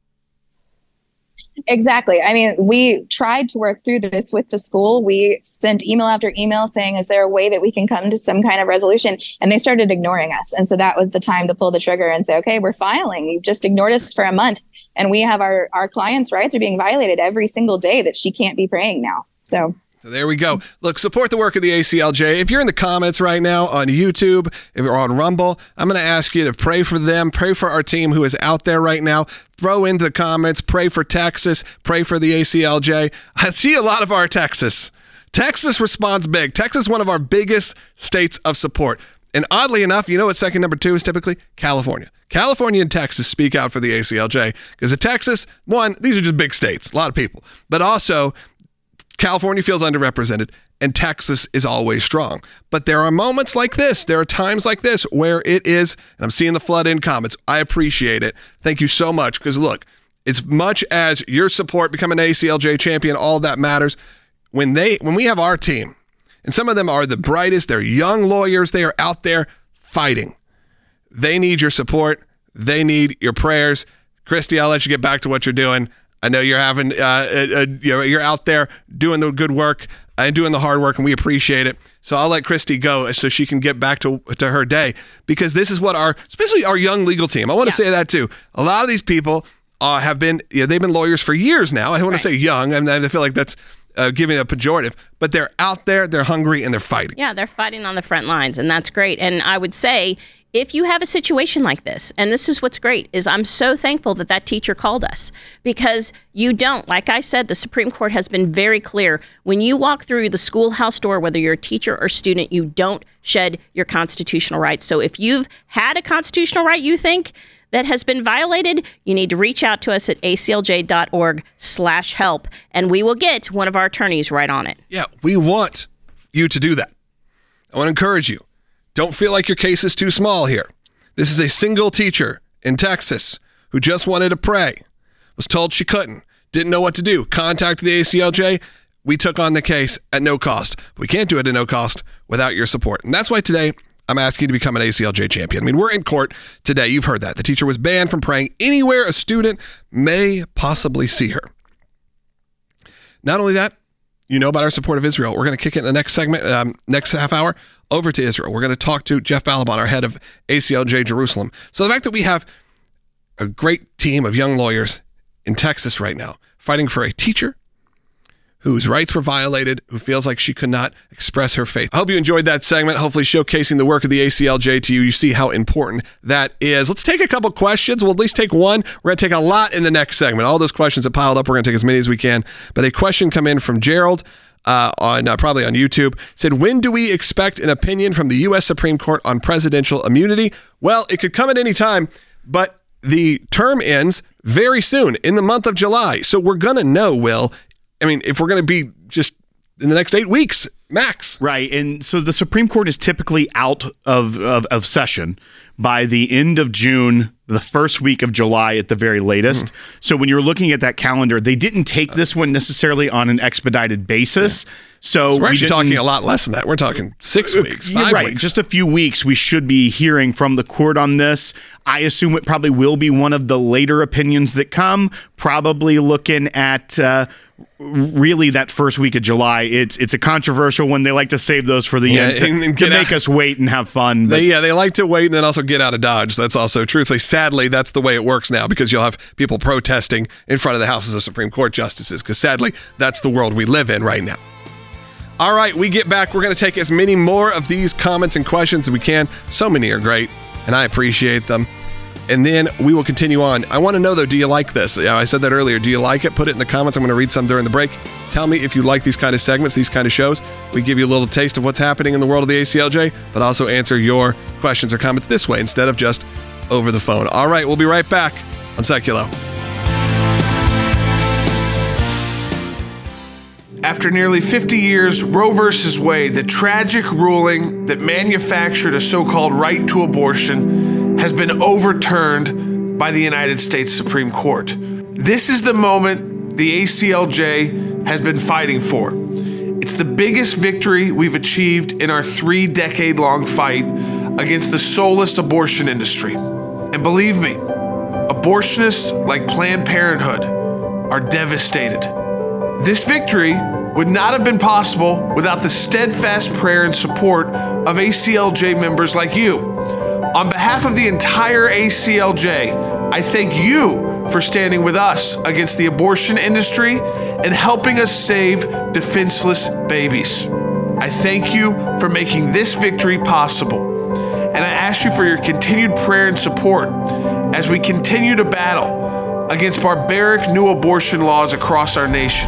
Exactly. I mean, we tried to work through this with the school. We sent email after email saying, is there a way that we can come to some kind of resolution? And they started ignoring us. And so that was the time to pull the trigger and say, okay, we're filing. You've just ignored us for a month. And we have our clients' rights are being violated every single day that she can't be praying now. So there we go. Look, support the work of the ACLJ. If you're in the comments right now on YouTube, if you're on Rumble, I'm going to ask you to pray for them, pray for our team who is out there right now. Throw into the comments, pray for Texas, pray for the ACLJ. I see a lot of our Texas. Texas responds big. Texas is one of our biggest states of support. And oddly enough, you know what second number 2 is typically? California. California and Texas speak out for the ACLJ because in Texas, one, these are just big states, a lot of people. But also, California feels underrepresented, and Texas is always strong. But there are moments like this. There are times like this where it is, and I'm seeing the flood in comments. I appreciate it. Thank you so much. Because look, as much as your support, becoming an ACLJ champion, all that matters. When we have our team, and some of them are the brightest, they're young lawyers, they are out there fighting. They need your support. They need your prayers. Christy, I'll let you get back to what you're doing. I know you're having, you're out there doing the good work. and doing the hard work, and we appreciate it. So I'll let Christy go so she can get back to her day, because this is what especially our young legal team, I want to say that too. A lot of these people have been, they've been lawyers for years now. I want to say young. I feel like that's giving a pejorative, but they're out there, they're hungry, and they're fighting. Yeah, they're fighting on the front lines, and that's great. And I would say, if you have a situation like this, and this is what's great, is I'm so thankful that teacher called us, because you don't, like I said, the Supreme Court has been very clear. When you walk through the schoolhouse door, whether you're a teacher or student, you don't shed your constitutional rights. So if you've had a constitutional right you think that has been violated, you need to reach out to us at aclj.org/help, and we will get one of our attorneys right on it. Yeah, we want you to do that. I want to encourage you. Don't feel like your case is too small here. This is a single teacher in Texas who just wanted to pray, was told she couldn't, didn't know what to do, contacted the ACLJ. We took on the case at no cost. We can't do it at no cost without your support. And that's why today I'm asking you to become an ACLJ champion. I mean, we're in court today. You've heard that. The teacher was banned from praying anywhere a student may possibly see her. Not only that, you know about our support of Israel. We're going to kick it in the next segment, next half hour, over to Israel. We're going to talk to Jeff Balaban, our head of ACLJ Jerusalem. So the fact that we have a great team of young lawyers in Texas right now fighting for a teacher whose rights were violated, who feels like she could not express her faith. I hope you enjoyed that segment, hopefully showcasing the work of the ACLJ to you. You see how important that is. Let's take a couple questions. We'll at least take one. We're going to take a lot in the next segment. All those questions have piled up. We're going to take as many as we can. But a question come in from Gerald probably on YouTube, said, when do we expect an opinion from the U.S. Supreme Court on presidential immunity? Well, it could come at any time, but the term ends very soon, in the month of July. So we're going to know, Will, I mean, if we're going to be just in the next 8 weeks, max. Right. And so the Supreme Court is typically out of session by the end of June, the first week of July at the very latest. So when you're looking at that calendar, they didn't take this one necessarily on an expedited basis. So we're actually talking a lot less than that. We're talking 6 weeks, 5 weeks. Just a few weeks, we should be hearing from the court on this. I assume it probably will be one of the later opinions that come, probably looking at really that first week of July. It's a controversial one. They like to save those for the end to make us wait and have fun. They like to wait and then also get out of Dodge. That's also, truthfully, sadly, that's the way it works now, because you'll have people protesting in front of the houses of Supreme Court justices, because sadly, that's the world we live in right now. All right, we get back. We're going to take as many more of these comments and questions as we can. So many are great, and I appreciate them. And then we will continue on. I want to know, though, do you like this? I said that earlier. Do you like it? Put it in the comments. I'm going to read some during the break. Tell me if you like these kind of segments, these kind of shows. We give you a little taste of what's happening in the world of the ACLJ, but also answer your questions or comments this way instead of just over the phone. All right, we'll be right back on Seculo. After nearly 50 years, Roe v. Wade, the tragic ruling that manufactured a so-called right to abortion, has been overturned by the United States Supreme Court. This is the moment the ACLJ has been fighting for. It's the biggest victory we've achieved in our 3-decade-long fight against the soulless abortion industry. And believe me, abortionists like Planned Parenthood are devastated. This victory would not have been possible without the steadfast prayer and support of ACLJ members like you. On behalf of the entire ACLJ, I thank you for standing with us against the abortion industry and helping us save defenseless babies. I thank you for making this victory possible. And I ask you for your continued prayer and support as we continue to battle against barbaric new abortion laws across our nation.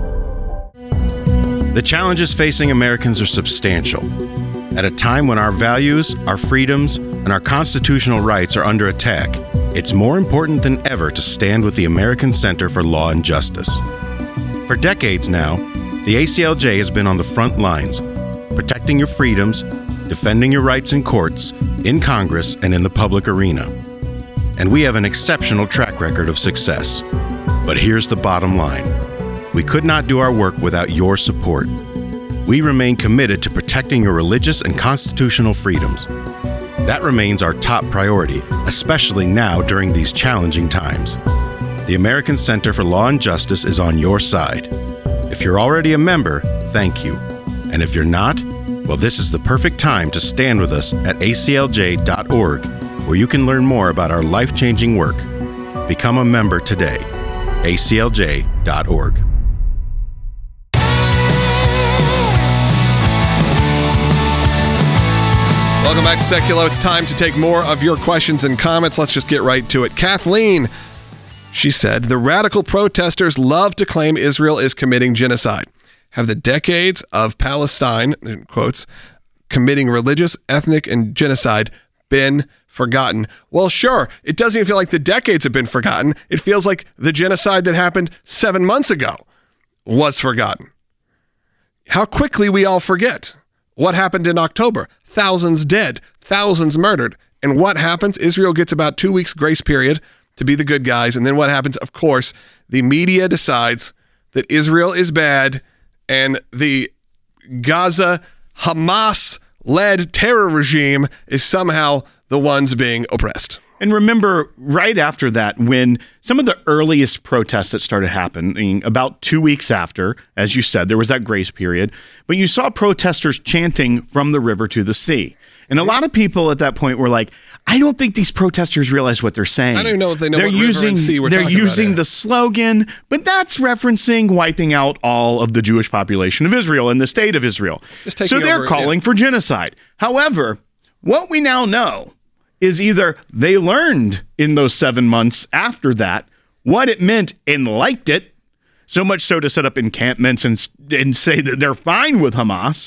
The challenges facing Americans are substantial. At a time when our values, our freedoms, and our constitutional rights are under attack, it's more important than ever to stand with the American Center for Law and Justice. For decades now, the ACLJ has been on the front lines, protecting your freedoms, defending your rights in courts, in Congress, and in the public arena. And we have an exceptional track record of success. But here's the bottom line. We could not do our work without your support. We remain committed to protecting your religious and constitutional freedoms. That remains our top priority, especially now during these challenging times. The American Center for Law and Justice is on your side. If you're already a member, thank you. And if you're not, well, this is the perfect time to stand with us at aclj.org, where you can learn more about our life-changing work. Become a member today. aclj.org. Welcome back to Seculo. It's time to take more of your questions and comments. Let's just get right to it. Kathleen, she said, the radical protesters love to claim Israel is committing genocide. Have the decades of Palestine, in quotes, committing religious, ethnic, and genocide been forgotten? Well, sure. It doesn't even feel like the decades have been forgotten. It feels like the genocide that happened 7 months ago was forgotten. How quickly we all forget. What happened in October? Thousands dead, thousands murdered. And what happens? Israel gets about 2 weeks grace period to be the good guys. And then what happens? Of course, the media decides that Israel is bad and the Gaza Hamas-led terror regime is somehow the ones being oppressed. And remember, right after that, when some of the earliest protests that started happening, about 2 weeks after, as you said, there was that grace period, but you saw protesters chanting from the river to the sea. And a lot of people at that point were like, I don't think these protesters realize what they're saying. I don't even know if they know what river and sea we're talking about. They're using the slogan, but that's referencing wiping out all of the Jewish population of Israel and the state of Israel. So they're calling for genocide. However, what we now know is either they learned in those 7 months after that what it meant and liked it, so much so to set up encampments and say that they're fine with Hamas,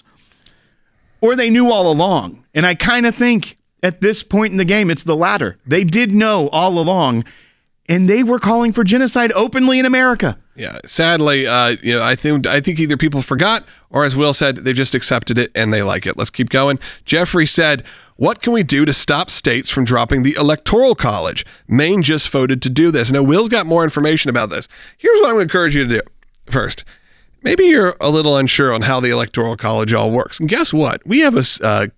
or they knew all along. And I kind of think at this point in the game, it's the latter. They did know all along, and they were calling for genocide openly in America. Yeah, sadly, I think either people forgot, or as Will said, they've just accepted it and they like it. Let's keep going. Jeffrey said, what can we do to stop states from dropping the Electoral College? Maine just voted to do this. Now, Will's got more information about this. Here's what I'm going to encourage you to do. First, maybe you're a little unsure on how the Electoral College all works. And guess what? We have a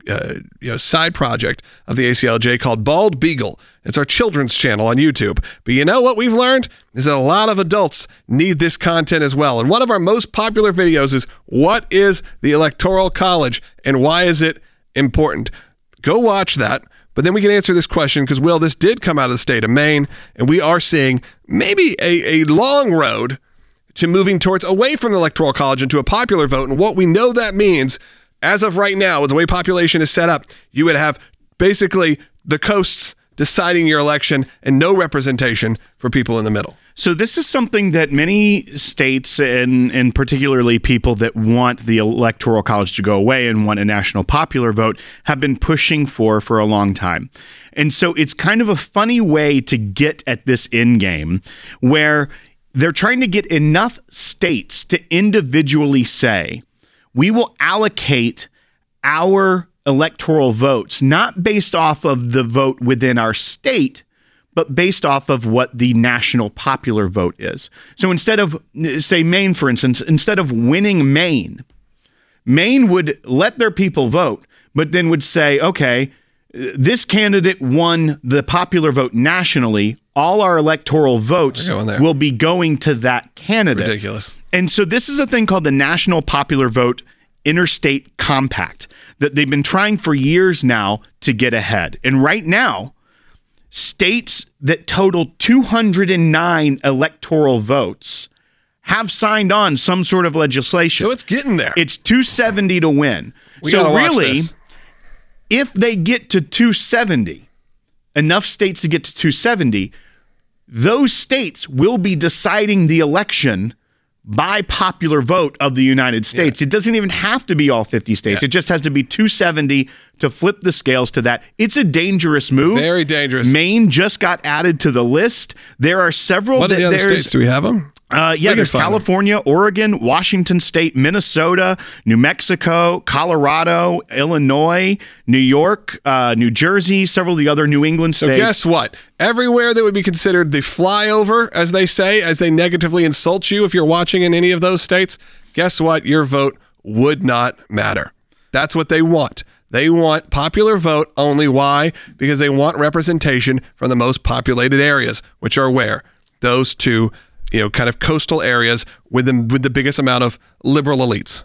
side project of the ACLJ called Bald Beagle. It's our children's channel on YouTube. But you know what we've learned is that a lot of adults need this content as well. And one of our most popular videos is, what is the Electoral College and why is it important? Go watch that. But then we can answer this question because, Will, this did come out of the state of Maine, and we are seeing maybe a long road to moving towards away from the Electoral College into a popular vote. And what we know that means, as of right now, with the way population is set up, you would have basically the coasts deciding your election and no representation for people in the middle. So this is something that many states and particularly people that want the Electoral College to go away and want a national popular vote have been pushing for a long time. And so it's kind of a funny way to get at this end game where they're trying to get enough states to individually say, we will allocate our electoral votes, not based off of the vote within our state, but based off of what the national popular vote is. So instead of, say, Maine, for instance, instead of winning Maine would let their people vote, but then would say, okay, this candidate won the popular vote nationally. All our electoral votes will be going to that candidate. Ridiculous. And so this is a thing called the National Popular Vote Interstate Compact that they've been trying for years now to get ahead. And right now, states that total 209 electoral votes have signed on some sort of legislation. So it's getting there. It's 270 to win. So really, if they get to 270, enough states to get to 270, those states will be deciding the election by popular vote of the United States. It doesn't even have to be all 50 states. It just has to be 270 to flip the scales to that. It's a dangerous move. Very dangerous. Maine just got added to the list. There are several. What are the other states? Do we have them? There's California, Oregon, Washington State, Minnesota, New Mexico, Colorado, Illinois, New York, New Jersey, several of the other New England states. So guess what? Everywhere that would be considered the flyover, as they say, as they negatively insult you if you're watching in any of those states, guess what? Your vote would not matter. That's what they want. They want popular vote only. Why? Because they want representation from the most populated areas, which are where? Those two kind of coastal areas with the biggest amount of liberal elites.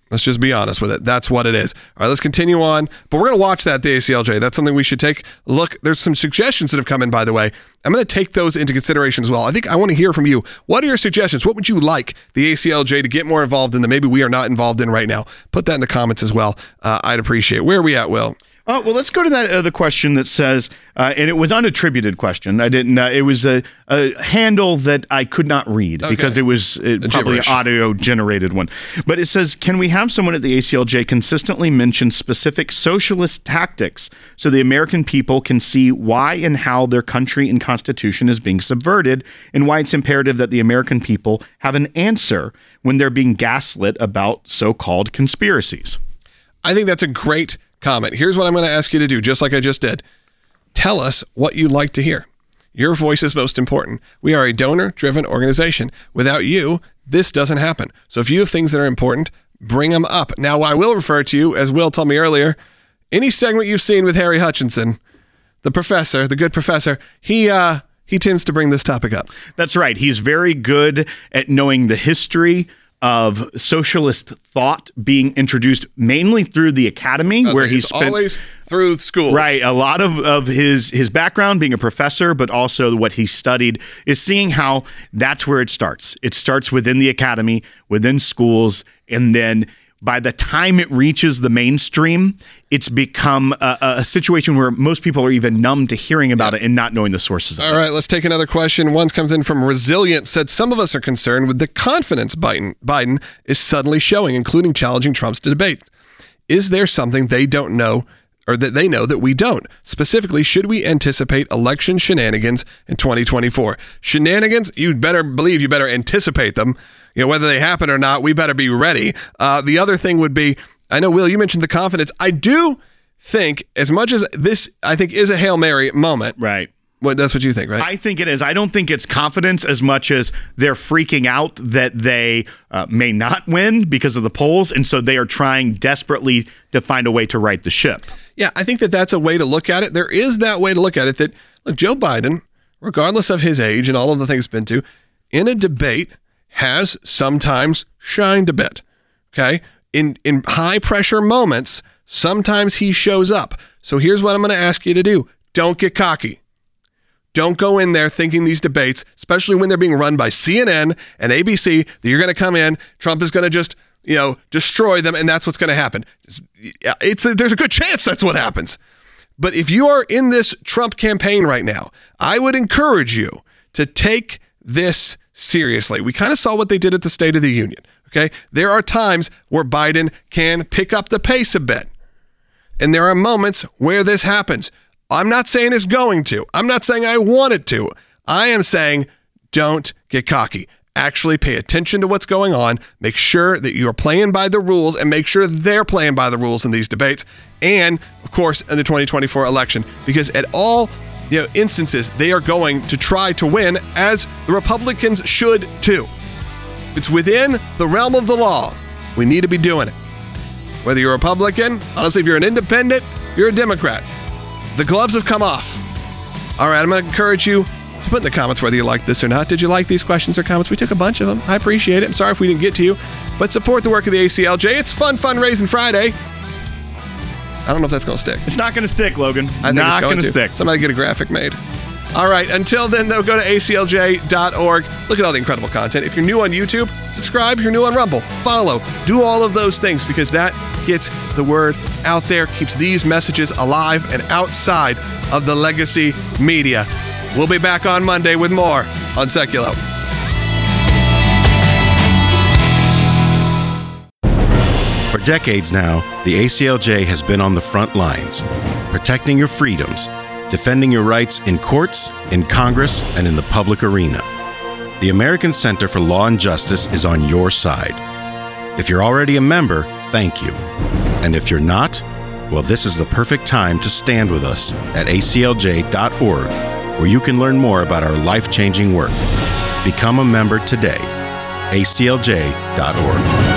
Let's just be honest with it. That's what it is. All right, let's continue on. But we're going to watch that, the ACLJ. That's something we should take a look. There's some suggestions that have come in, by the way. I'm going to take those into consideration as well. I think I want to hear from you. What are your suggestions? What would you like the ACLJ to get more involved in that maybe we are not involved in right now? Put that in the comments as well. I'd appreciate it. Where are we at, Will? Well, let's go to that other question that says, and it was unattributed question. I didn't. It was a handle that I could not read because it was probably an audio generated one. But it says, can we have someone at the ACLJ consistently mention specific socialist tactics so the American people can see why and how their country and constitution is being subverted, and why it's imperative that the American people have an answer when they're being gaslit about so-called conspiracies? I think that's a great comment. Here's what I'm going to ask you to do, just like I just did. Tell us what you'd like to hear. Your voice is most important. We are a donor-driven organization. Without you, this doesn't happen. So if you have things that are important, bring them up. Now, I will refer to you, as Will told me earlier, any segment you've seen with Harry Hutchinson, the professor, the good professor, he tends to bring this topic up. That's right. He's very good at knowing the history of socialist thought being introduced mainly through the academy, where he's spent always through schools. Right. A lot of his background being a professor, but also what he studied, is seeing how that's where it starts. It starts within the academy, within schools, and then by the time it reaches the mainstream, it's become a situation where most people are even numb to hearing about it and not knowing the sources of it. All right, let's take another question. One comes in from Resilient, said some of us are concerned with the confidence Biden is suddenly showing, including challenging Trump's debate. Is there something they don't know or that they know that we don't? Specifically, should we anticipate election shenanigans in 2024? Shenanigans, you better believe you better anticipate them. You know, whether they happen or not, we better be ready. The other thing would be, I know, Will, you mentioned the confidence. I do think, as much as this, I think, is a Hail Mary moment. Right. Well, that's what you think, right? I think it is. I don't think it's confidence as much as they're freaking out that they may not win because of the polls. And so they are trying desperately to find a way to right the ship. Yeah, I think that that's a way to look at it. There is that way to look at it that, look, Joe Biden, regardless of his age and all of the things he's been to, in a debate has sometimes shined a bit, okay? In high pressure moments, sometimes he shows up. So here's what I'm going to ask you to do. Don't get cocky. Don't go in there thinking these debates, especially when they're being run by CNN and ABC, that you're going to come in, Trump is going to just, destroy them, and that's what's going to happen. There's a good chance that's what happens. But if you are in this Trump campaign right now, I would encourage you to take this seriously. We kind of saw what they did at the State of the Union, okay? There are times where Biden can pick up the pace a bit. And there are moments where this happens. I'm not saying it's going to. I'm not saying I want it to. I am saying don't get cocky. Actually pay attention to what's going on. Make sure that you're playing by the rules and make sure they're playing by the rules in these debates. And, of course, in the 2024 election. Because at all instances, they are going to try to win, as the Republicans should too. If it's within the realm of the law, we need to be doing it. Whether you're a Republican, honestly, if you're an independent, if you're a Democrat, the gloves have come off. All right, I'm going to encourage you to put in the comments whether you like this or not. Did you like these questions or comments? We took a bunch of them. I appreciate it. I'm sorry if we didn't get to you, but support the work of the ACLJ. It's fun fundraising Friday. I don't know if that's going to stick. It's not going to stick, Logan. I think not it's going to stick. Somebody get a graphic made. All right. Until then, though, go to aclj.org. Look at all the incredible content. If you're new on YouTube, subscribe. If you're new on Rumble, follow. Do all of those things because that gets the word out there, keeps these messages alive and outside of the legacy media. We'll be back on Monday with more on Seculo. For decades now, the ACLJ has been on the front lines, protecting your freedoms, defending your rights in courts, in Congress, and in the public arena. The American Center for Law and Justice is on your side. If you're already a member, thank you. And if you're not, well, this is the perfect time to stand with us at aclj.org, where you can learn more about our life-changing work. Become a member today. aclj.org.